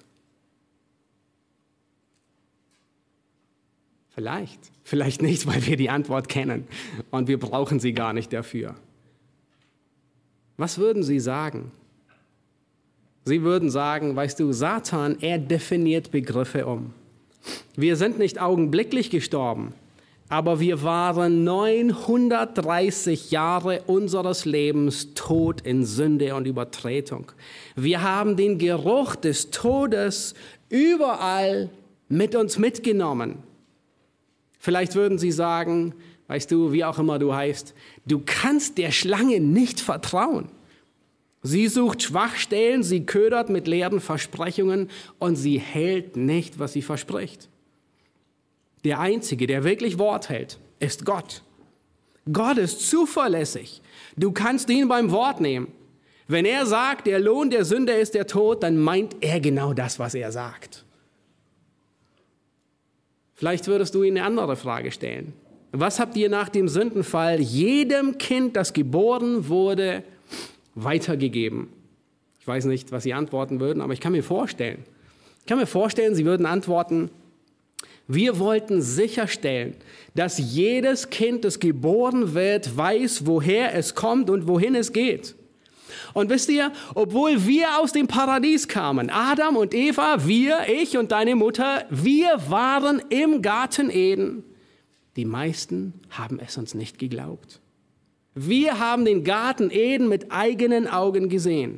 Vielleicht nicht, weil wir die Antwort kennen und wir brauchen sie gar nicht dafür. Was würden sie sagen? Sie würden sagen, weißt du, Satan, er definiert Begriffe um. Wir sind nicht augenblicklich gestorben, aber wir waren 930 Jahre unseres Lebens tot in Sünde und Übertretung. Wir haben den Geruch des Todes überall mit uns mitgenommen. Vielleicht würden sie sagen, weißt du, wie auch immer du heißt, du kannst der Schlange nicht vertrauen. Sie sucht Schwachstellen, sie ködert mit leeren Versprechungen und sie hält nicht, was sie verspricht. Der Einzige, der wirklich Wort hält, ist Gott. Gott ist zuverlässig. Du kannst ihn beim Wort nehmen. Wenn er sagt, der Lohn der Sünde ist der Tod, dann meint er genau das, was er sagt. Vielleicht würdest du ihm eine andere Frage stellen. Was habt ihr nach dem Sündenfall jedem Kind, das geboren wurde, weitergegeben? Ich weiß nicht, was sie antworten würden, aber ich kann mir vorstellen, sie würden antworten, wir wollten sicherstellen, dass jedes Kind, das geboren wird, weiß, woher es kommt und wohin es geht. Und wisst ihr, obwohl wir aus dem Paradies kamen, Adam und Eva, wir, ich und deine Mutter, wir waren im Garten Eden. Die meisten haben es uns nicht geglaubt. Wir haben den Garten Eden mit eigenen Augen gesehen.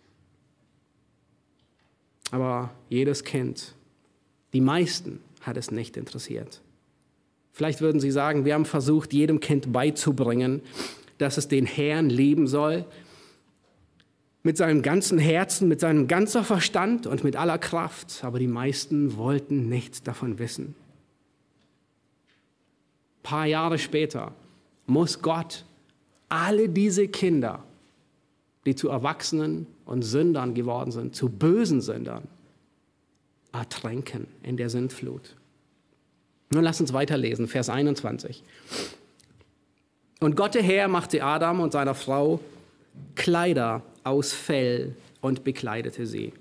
Aber jedes Kind, die meisten, hat es nicht interessiert. Vielleicht würden sie sagen, wir haben versucht, jedem Kind beizubringen, dass es den Herrn lieben soll, mit seinem ganzen Herzen, mit seinem ganzen Verstand und mit aller Kraft. Aber die meisten wollten nichts davon wissen. Ein paar Jahre später muss Gott alle diese Kinder, die zu Erwachsenen und Sündern geworden sind, zu bösen Sündern, ertränken in der Sintflut. Nun lass uns weiterlesen, Vers 21. Und Gott der Herr machte Adam und seiner Frau Kleider aus Fell und bekleidete sie.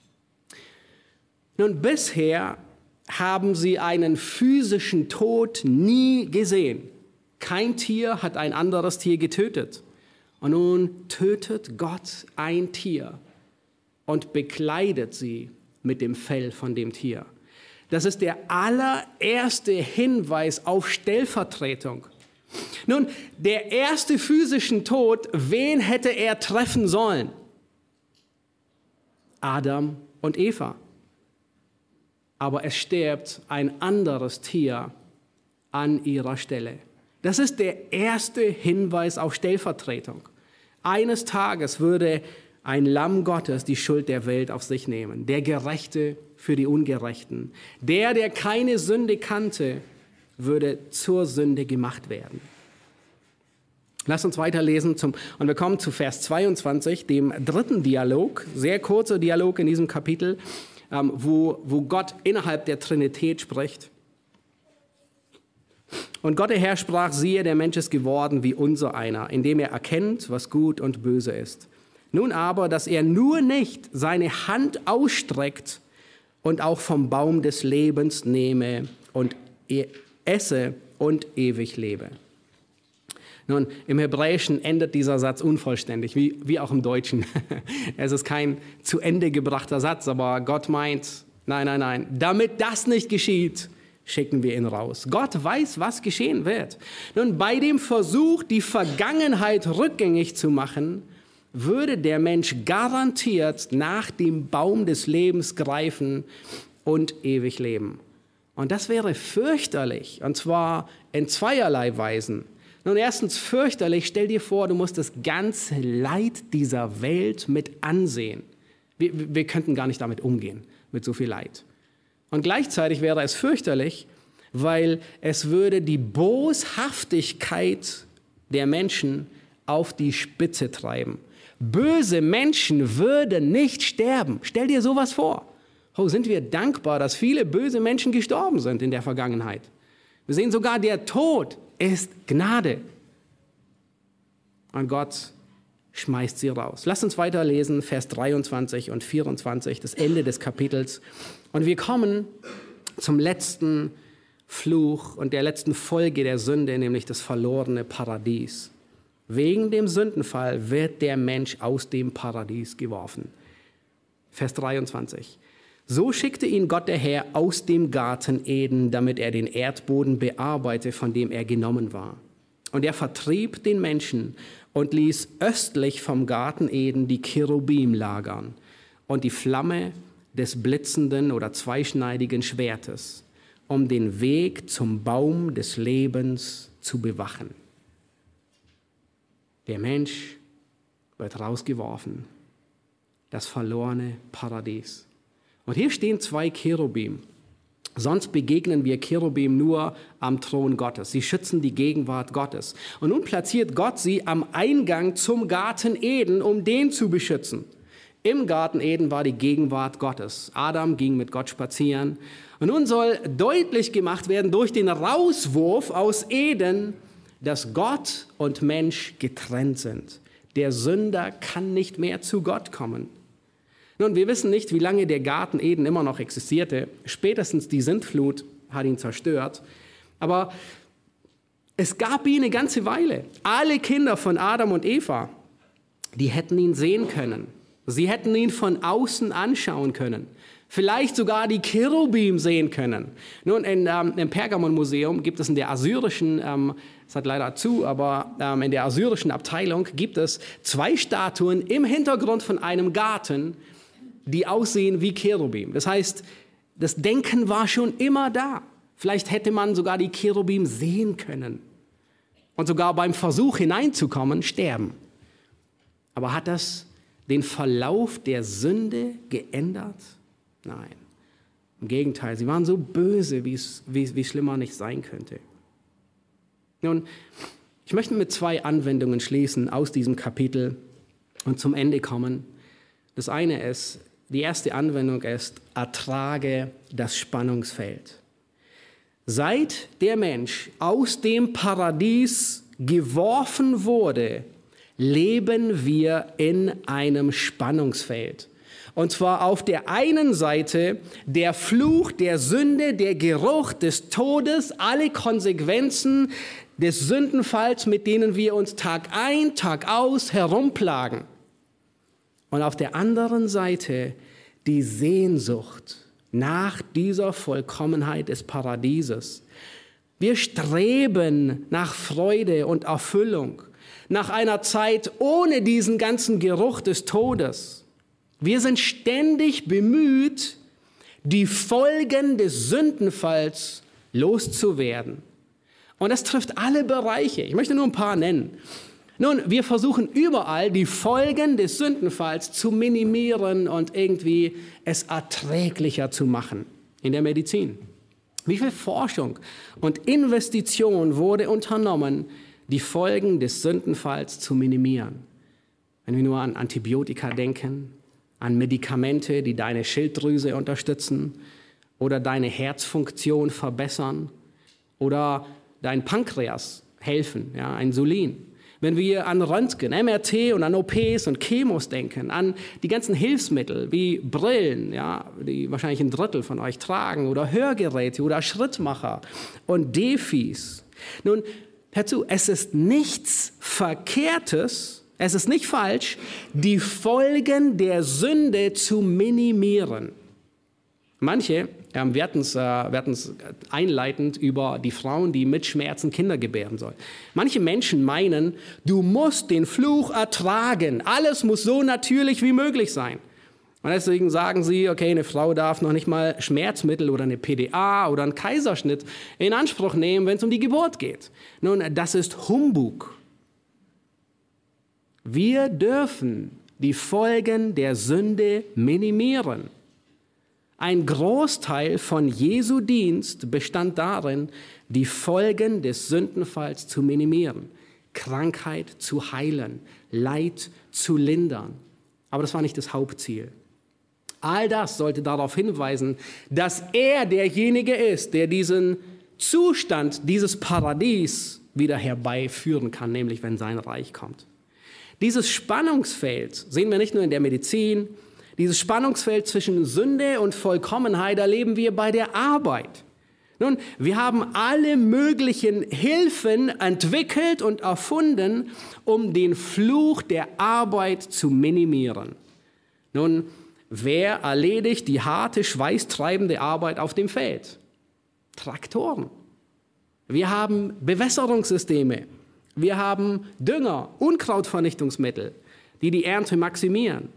Nun, bisher haben sie einen physischen Tod nie gesehen. Kein Tier hat ein anderes Tier getötet. Und nun tötet Gott ein Tier und bekleidet sie mit dem Fell von dem Tier. Das ist der allererste Hinweis auf Stellvertretung. Nun, der erste physischen Tod, wen hätte er treffen sollen? Adam und Eva. Aber es stirbt ein anderes Tier an ihrer Stelle. Das ist der erste Hinweis auf Stellvertretung. Eines Tages würde ein Lamm Gottes die Schuld der Welt auf sich nehmen. Der Gerechte für die Ungerechten. Der keine Sünde kannte, würde zur Sünde gemacht werden. Lass uns weiterlesen und wir kommen zu Vers 22, dem dritten Dialog, sehr kurzer Dialog in diesem Kapitel, wo Gott innerhalb der Trinität spricht. Und Gott der Herr sprach, siehe, der Mensch ist geworden wie unser einer, indem er erkennt, was gut und böse ist. Nun aber, dass er nur nicht seine Hand ausstreckt und auch vom Baum des Lebens nehme und esse und ewig lebe. Nun, im Hebräischen endet dieser Satz unvollständig, wie auch im Deutschen. Es ist kein zu Ende gebrachter Satz, aber Gott meint, nein, damit das nicht geschieht, schicken wir ihn raus. Gott weiß, was geschehen wird. Nun, bei dem Versuch, die Vergangenheit rückgängig zu machen, würde der Mensch garantiert nach dem Baum des Lebens greifen und ewig leben. Und das wäre fürchterlich, und zwar in zweierlei Weisen. Nun, erstens fürchterlich, stell dir vor, du musst das ganze Leid dieser Welt mit ansehen. Wir könnten gar nicht damit umgehen, mit so viel Leid. Und gleichzeitig wäre es fürchterlich, weil es würde die Boshaftigkeit der Menschen auf die Spitze treiben. Böse Menschen würden nicht sterben. Stell dir sowas vor. Oh, sind wir dankbar, dass viele böse Menschen gestorben sind in der Vergangenheit. Wir sehen sogar, der Tod ist Gnade. Und Gott schmeißt sie raus. Lass uns weiterlesen, Vers 23 und 24, das Ende des Kapitels. Und wir kommen zum letzten Fluch und der letzten Folge der Sünde, nämlich das verlorene Paradies. Wegen dem Sündenfall wird der Mensch aus dem Paradies geworfen. Vers 23. So schickte ihn Gott der Herr aus dem Garten Eden, damit er den Erdboden bearbeite, von dem er genommen war. Und er vertrieb den Menschen und ließ östlich vom Garten Eden die Cherubim lagern und die Flamme des blitzenden oder zweischneidigen Schwertes, um den Weg zum Baum des Lebens zu bewachen. Der Mensch wird rausgeworfen, das verlorene Paradies. Und hier stehen zwei Cherubim. Sonst begegnen wir Cherubim nur am Thron Gottes. Sie schützen die Gegenwart Gottes. Und nun platziert Gott sie am Eingang zum Garten Eden, um den zu beschützen. Im Garten Eden war die Gegenwart Gottes. Adam ging mit Gott spazieren. Und nun soll deutlich gemacht werden durch den Rauswurf aus Eden, dass Gott und Mensch getrennt sind. Der Sünder kann nicht mehr zu Gott kommen. Nun, wir wissen nicht, wie lange der Garten Eden immer noch existierte. Spätestens die Sintflut hat ihn zerstört. Aber es gab ihn eine ganze Weile. Alle Kinder von Adam und Eva, die hätten ihn sehen können. Sie hätten ihn von außen anschauen können. Vielleicht sogar die Cherubim sehen können. Nun, im Pergamon-Museum gibt es in der assyrischen, es hat leider zu, aber in der assyrischen Abteilung gibt es 2 Statuen im Hintergrund von einem Garten, die aussehen wie Cherubim. Das heißt, das Denken war schon immer da. Vielleicht hätte man sogar die Cherubim sehen können und sogar beim Versuch hineinzukommen sterben. Aber hat das den Verlauf der Sünde geändert? Nein. Im Gegenteil, sie waren so böse, wie schlimmer nicht sein könnte. Nun, ich möchte mit 2 Anwendungen schließen aus diesem Kapitel und zum Ende kommen. Das eine ist, die erste Anwendung ist, ertrage das Spannungsfeld. Seit der Mensch aus dem Paradies geworfen wurde, leben wir in einem Spannungsfeld. Und zwar auf der einen Seite der Fluch der Sünde, der Geruch des Todes, alle Konsequenzen des Sündenfalls, mit denen wir uns Tag ein, Tag aus herumplagen. Und auf der anderen Seite die Sehnsucht nach dieser Vollkommenheit des Paradieses. Wir streben nach Freude und Erfüllung, nach einer Zeit ohne diesen ganzen Geruch des Todes. Wir sind ständig bemüht, die Folgen des Sündenfalls loszuwerden. Und das trifft alle Bereiche. Ich möchte nur ein paar nennen. Nun, wir versuchen überall, die Folgen des Sündenfalls zu minimieren und irgendwie es erträglicher zu machen. In der Medizin. Wie viel Forschung und Investition wurde unternommen, die Folgen des Sündenfalls zu minimieren? Wenn wir nur an Antibiotika denken, an Medikamente, die deine Schilddrüse unterstützen oder deine Herzfunktion verbessern oder dein Pankreas helfen, ja, Insulin. Wenn wir an Röntgen, MRT und an OPs und Chemos denken, an die ganzen Hilfsmittel wie Brillen, ja, die wahrscheinlich ein Drittel von euch tragen, oder Hörgeräte oder Schrittmacher und Defis. Nun, hör zu, es ist nichts Verkehrtes, es ist nicht falsch, die Folgen der Sünde zu minimieren. Manche, wir hatten es einleitend über die Frauen, die mit Schmerzen Kinder gebären sollen. Manche Menschen meinen, du musst den Fluch ertragen. Alles muss so natürlich wie möglich sein. Und deswegen sagen sie, okay, eine Frau darf noch nicht mal Schmerzmittel oder eine PDA oder einen Kaiserschnitt in Anspruch nehmen, wenn es um die Geburt geht. Nun, das ist Humbug. Wir dürfen die Folgen der Sünde minimieren. Ein Großteil von Jesu Dienst bestand darin, die Folgen des Sündenfalls zu minimieren, Krankheit zu heilen, Leid zu lindern. Aber das war nicht das Hauptziel. All das sollte darauf hinweisen, dass er derjenige ist, der diesen Zustand, dieses Paradies wieder herbeiführen kann, nämlich wenn sein Reich kommt. Dieses Spannungsfeld sehen wir nicht nur in der Medizin. Dieses Spannungsfeld zwischen Sünde und Vollkommenheit erleben wir bei der Arbeit. Nun, wir haben alle möglichen Hilfen entwickelt und erfunden, um den Fluch der Arbeit zu minimieren. Nun, wer erledigt die harte, schweißtreibende Arbeit auf dem Feld? Traktoren. Wir haben Bewässerungssysteme. Wir haben Dünger, Unkrautvernichtungsmittel, die die Ernte maximieren.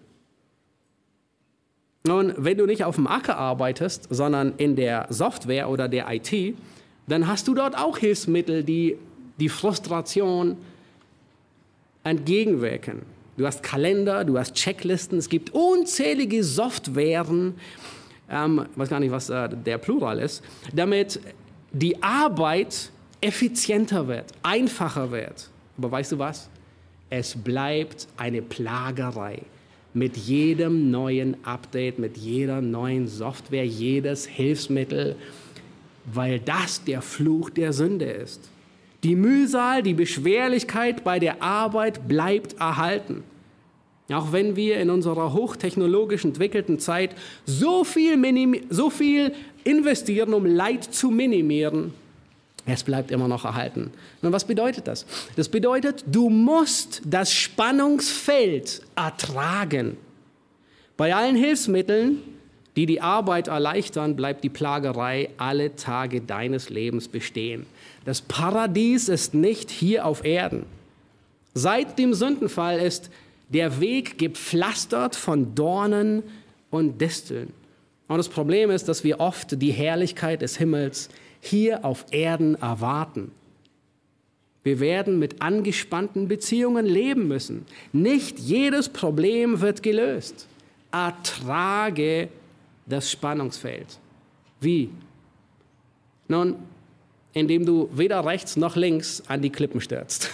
Nun, wenn du nicht auf dem Acker arbeitest, sondern in der Software oder der IT, dann hast du dort auch Hilfsmittel, die die Frustration entgegenwirken. Du hast Kalender, du hast Checklisten, es gibt unzählige Softwaren, ich weiß gar nicht, was der Plural ist, damit die Arbeit effizienter wird, einfacher wird. Aber weißt du was? Es bleibt eine Plagerei. Mit jedem neuen Update, mit jeder neuen Software, jedes Hilfsmittel, weil das der Fluch der Sünde ist. Die Mühsal, die Beschwerlichkeit bei der Arbeit bleibt erhalten. Auch wenn wir in unserer hochtechnologisch entwickelten Zeit so viel investieren, um Leid zu minimieren, es bleibt immer noch erhalten. Und was bedeutet das? Das bedeutet, du musst das Spannungsfeld ertragen. Bei allen Hilfsmitteln, die die Arbeit erleichtern, bleibt die Plagerei alle Tage deines Lebens bestehen. Das Paradies ist nicht hier auf Erden. Seit dem Sündenfall ist der Weg gepflastert von Dornen und Disteln. Und das Problem ist, dass wir oft die Herrlichkeit des Himmels hier auf Erden erwarten. Wir werden mit angespannten Beziehungen leben müssen. Nicht jedes Problem wird gelöst. Ertrage das Spannungsfeld. Wie? Nun, indem du weder rechts noch links an die Klippen stürzt.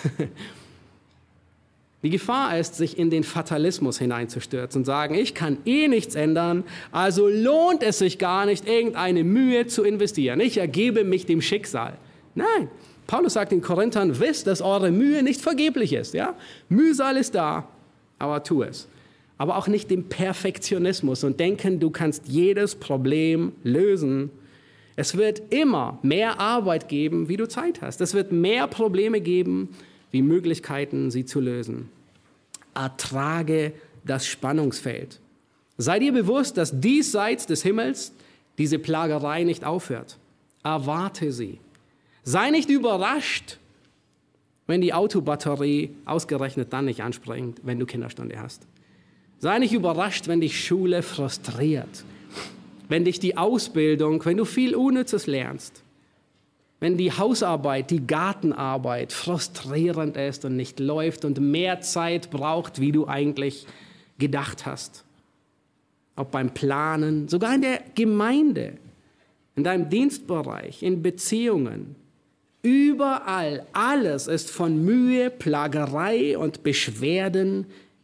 Die Gefahr ist, sich in den Fatalismus hineinzustürzen und sagen, ich kann eh nichts ändern, also lohnt es sich gar nicht, irgendeine Mühe zu investieren. Ich ergebe mich dem Schicksal. Nein, Paulus sagt den Korinthern, wisst, dass eure Mühe nicht vergeblich ist. Ja? Mühsal ist da, aber tu es. aber auch nicht dem Perfektionismus und denken, du kannst jedes Problem lösen. Es wird immer mehr Arbeit geben, wie du Zeit hast. Es wird mehr Probleme geben, wie Möglichkeiten, sie zu lösen. Ertrage das Spannungsfeld. Sei dir bewusst, dass diesseits des Himmels diese Plagerei nicht aufhört. Erwarte sie. Sei nicht überrascht, wenn die Autobatterie ausgerechnet dann nicht anspringt, wenn du Kinderstunde hast. Sei nicht überrascht, wenn dich Schule frustriert, wenn dich die Ausbildung, wenn du viel Unnützes lernst, wenn die Hausarbeit, die Gartenarbeit frustrierend ist und nicht läuft und mehr Zeit braucht, wie du eigentlich gedacht hast. Ob beim Planen, sogar in der Gemeinde, in deinem Dienstbereich, in Beziehungen. Überall, alles ist von Mühe, Plagerei und Beschwerden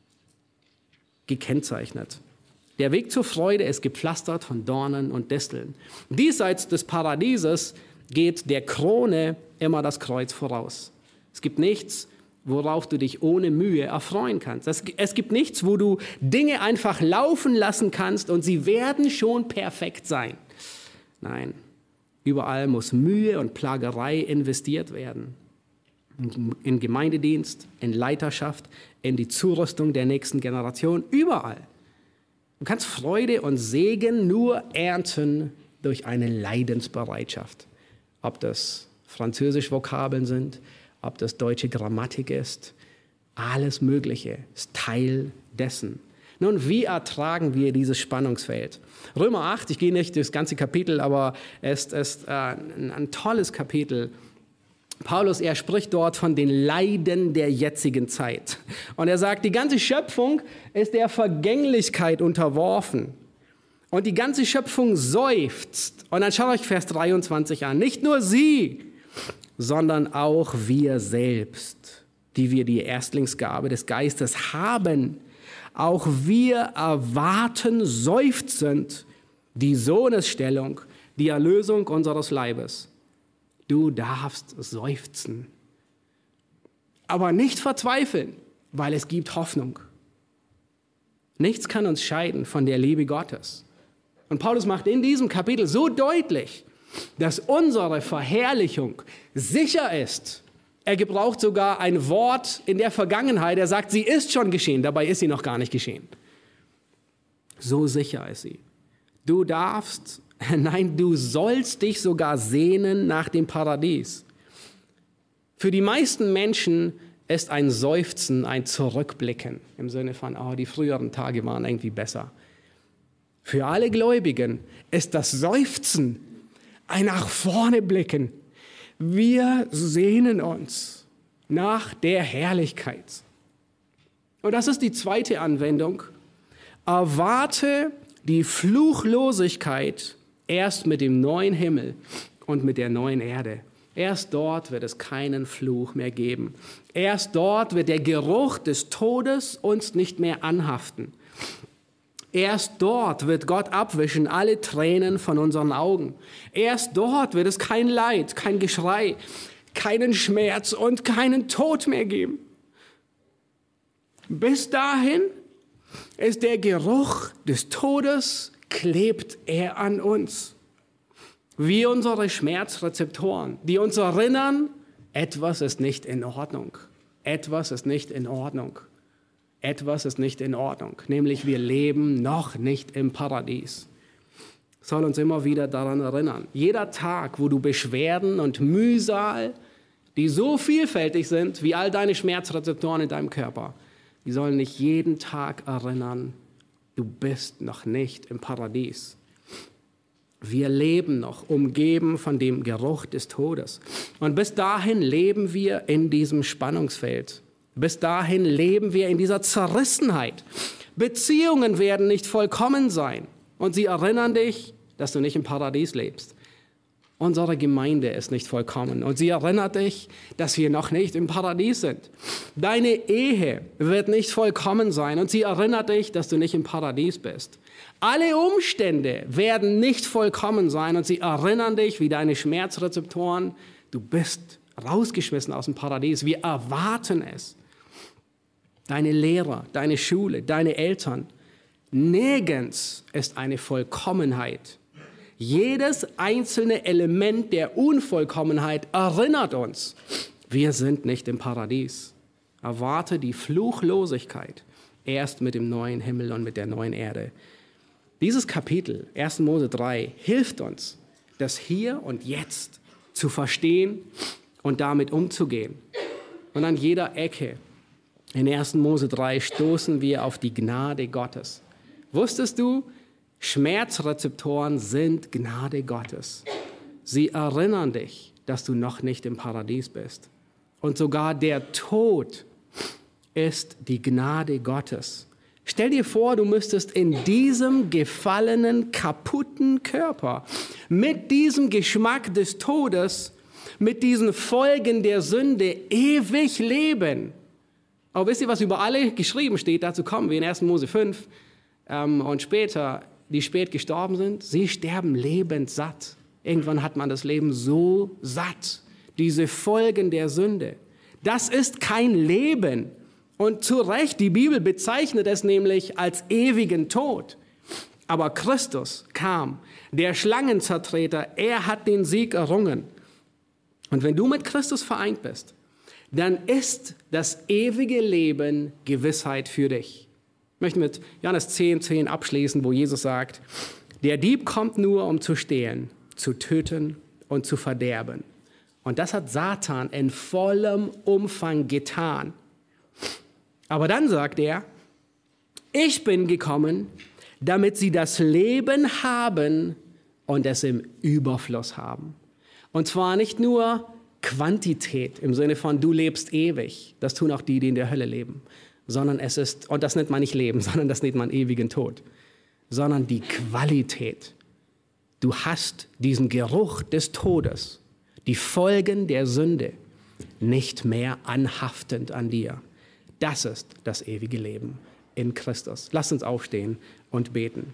gekennzeichnet. Der Weg zur Freude ist gepflastert von Dornen und Disteln. Diesseits des Paradieses geht der Krone immer das Kreuz voraus. Es gibt nichts, worauf du dich ohne Mühe erfreuen kannst. Es gibt nichts, wo du Dinge einfach laufen lassen kannst und sie werden schon perfekt sein. Nein, überall muss Mühe und Plagerei investiert werden. In Gemeindedienst, in Leiterschaft, in die Zurüstung der nächsten Generation, überall. Du kannst Freude und Segen nur ernten durch eine Leidensbereitschaft. Ob das Französisch-Vokabeln sind, ob das deutsche Grammatik ist, alles Mögliche ist Teil dessen. Nun, wie ertragen wir dieses Spannungsfeld? Römer 8, ich gehe nicht durch das ganze Kapitel, aber es ist ein tolles Kapitel. Paulus, er spricht dort von den Leiden der jetzigen Zeit. Und er sagt, die ganze Schöpfung ist der Vergänglichkeit unterworfen. Und die ganze Schöpfung seufzt. Und dann schaut euch Vers 23 an. Nicht nur sie, sondern auch wir selbst, die wir die Erstlingsgabe des Geistes haben. Auch wir erwarten seufzend die Sohnesstellung, die Erlösung unseres Leibes. Du darfst seufzen, aber nicht verzweifeln, weil es gibt Hoffnung. Nichts kann uns scheiden von der Liebe Gottes. Und Paulus macht in diesem Kapitel so deutlich, dass unsere Verherrlichung sicher ist. Er gebraucht sogar ein Wort in der Vergangenheit. Er sagt, sie ist schon geschehen, dabei ist sie noch gar nicht geschehen. So sicher ist sie. Du darfst, nein, du sollst dich sogar sehnen nach dem Paradies. Für die meisten Menschen ist ein Seufzen ein Zurückblicken im Sinne von, oh, die früheren Tage waren irgendwie besser. Für alle Gläubigen ist das Seufzen ein nach vorne blicken. Wir sehnen uns nach der Herrlichkeit. Und das ist die zweite Anwendung. Erwarte die Fluchlosigkeit erst mit dem neuen Himmel und mit der neuen Erde. Erst dort wird es keinen Fluch mehr geben. Erst dort wird der Geruch des Todes uns nicht mehr anhaften. Erst dort wird Gott abwischen alle Tränen von unseren Augen. Erst dort wird es kein Leid, kein Geschrei, keinen Schmerz und keinen Tod mehr geben. Bis dahin ist der Geruch des Todes, klebt er an uns. Wie unsere Schmerzrezeptoren, die uns erinnern, etwas ist nicht in Ordnung. Etwas ist nicht in Ordnung. Etwas ist nicht in Ordnung, nämlich wir leben noch nicht im Paradies. Soll uns immer wieder daran erinnern. Jeder Tag, wo du Beschwerden und Mühsal, die so vielfältig sind wie all deine Schmerzrezeptoren in deinem Körper, die sollen dich jeden Tag erinnern, du bist noch nicht im Paradies. Wir leben noch, umgeben von dem Geruch des Todes. Und bis dahin leben wir in diesem Spannungsfeld. Bis dahin leben wir in dieser Zerrissenheit. Beziehungen werden nicht vollkommen sein. Und sie erinnern dich, dass du nicht im Paradies lebst. Unsere Gemeinde ist nicht vollkommen. Und sie erinnert dich, dass wir noch nicht im Paradies sind. Deine Ehe wird nicht vollkommen sein. Und sie erinnert dich, dass du nicht im Paradies bist. Alle Umstände werden nicht vollkommen sein. Und sie erinnern dich, wie deine Schmerzrezeptoren, du bist rausgeschmissen aus dem Paradies. Wir erwarten es. deine Lehrer, deine Schule, deine Eltern. Nirgends ist eine Vollkommenheit. Jedes einzelne Element der Unvollkommenheit erinnert uns, wir sind nicht im Paradies. Erwarte die Fluchlosigkeit erst mit dem neuen Himmel und mit der neuen Erde. Dieses Kapitel, 1. Mose 3, hilft uns, das Hier und Jetzt zu verstehen und damit umzugehen. Und an jeder Ecke in 1. Mose 3 stoßen wir auf die Gnade Gottes. Wusstest du, Schmerzrezeptoren sind Gnade Gottes. Sie erinnern dich, dass du noch nicht im Paradies bist. Und sogar der Tod ist die Gnade Gottes. Stell dir vor, du müsstest in diesem gefallenen, kaputten Körper, mit diesem Geschmack des Todes, mit diesen Folgen der Sünde ewig leben. Aber wisst ihr, was über alle geschrieben steht? Dazu kommen wir in 1. Mose 5 und später, die spät gestorben sind. Sie sterben lebenssatt. Irgendwann hat man das Leben so satt. Diese Folgen der Sünde. Das ist kein Leben. Und zu Recht, die Bibel bezeichnet es nämlich als ewigen Tod. Aber Christus kam, der Schlangenzertreter, er hat den Sieg errungen. Und wenn du mit Christus vereint bist, dann ist das ewige Leben Gewissheit für dich. Ich möchte mit Johannes 10,10 abschließen, wo Jesus sagt, der Dieb kommt nur, um zu stehlen, zu töten und zu verderben. Und das hat Satan in vollem Umfang getan. Aber dann sagt er, ich bin gekommen, damit sie das Leben haben und es im Überfluss haben. Und zwar nicht nur Quantität im Sinne von du lebst ewig, das tun auch die, die in der Hölle leben, sondern es ist, und das nennt man nicht Leben, sondern das nennt man ewigen Tod, sondern die Qualität. Du hast diesen Geruch des Todes, die Folgen der Sünde nicht mehr anhaftend an dir. Das ist das ewige Leben in Christus. Lasst uns aufstehen und beten.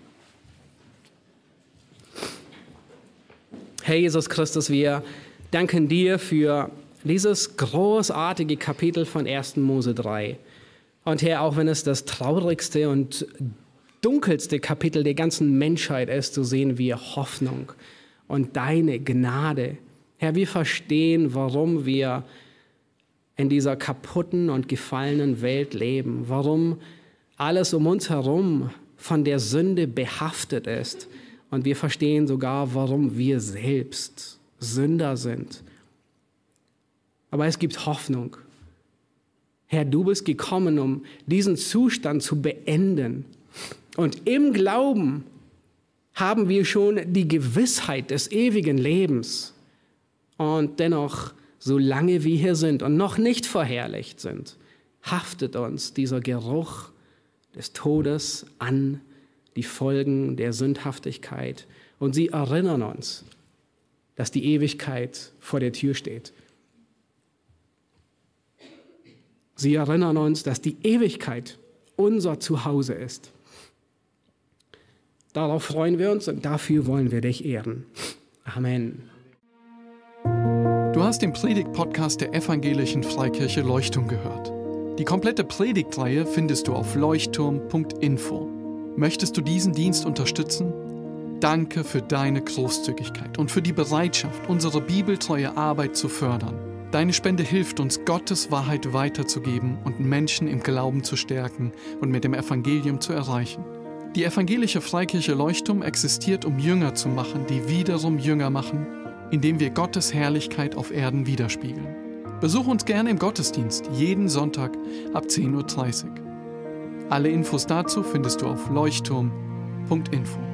Herr Jesus Christus, wir danken dir für dieses großartige Kapitel von 1. Mose 3. Und Herr, auch wenn es das traurigste und dunkelste Kapitel der ganzen Menschheit ist, so sehen wir Hoffnung und deine Gnade. Herr, wir verstehen, warum wir in dieser kaputten und gefallenen Welt leben, warum alles um uns herum von der Sünde behaftet ist. Und wir verstehen sogar, warum wir selbst Sünder sind. Aber es gibt Hoffnung. Herr, du bist gekommen, um diesen Zustand zu beenden. Und im Glauben haben wir schon die Gewissheit des ewigen Lebens. Und dennoch, solange wir hier sind und noch nicht verherrlicht sind, haftet uns dieser Geruch des Todes an, die Folgen der Sündhaftigkeit. Und sie erinnern uns, dass die Ewigkeit vor der Tür steht. Sie erinnern uns, dass die Ewigkeit unser Zuhause ist. Darauf freuen wir uns und dafür wollen wir dich ehren. Amen. Du hast den Predigt-Podcast der Evangelischen Freikirche Leuchtturm gehört. Die komplette Predigtreihe findest du auf leuchtturm.info. Möchtest du diesen Dienst unterstützen? Danke für deine Großzügigkeit und für die Bereitschaft, unsere bibeltreue Arbeit zu fördern. Deine Spende hilft uns, Gottes Wahrheit weiterzugeben und Menschen im Glauben zu stärken und mit dem Evangelium zu erreichen. Die Evangelische Freikirche Leuchtturm existiert, um Jünger zu machen, die wiederum Jünger machen, indem wir Gottes Herrlichkeit auf Erden widerspiegeln. Besuch uns gerne im Gottesdienst, jeden Sonntag ab 10:30 Uhr. Alle Infos dazu findest du auf leuchtturm.info.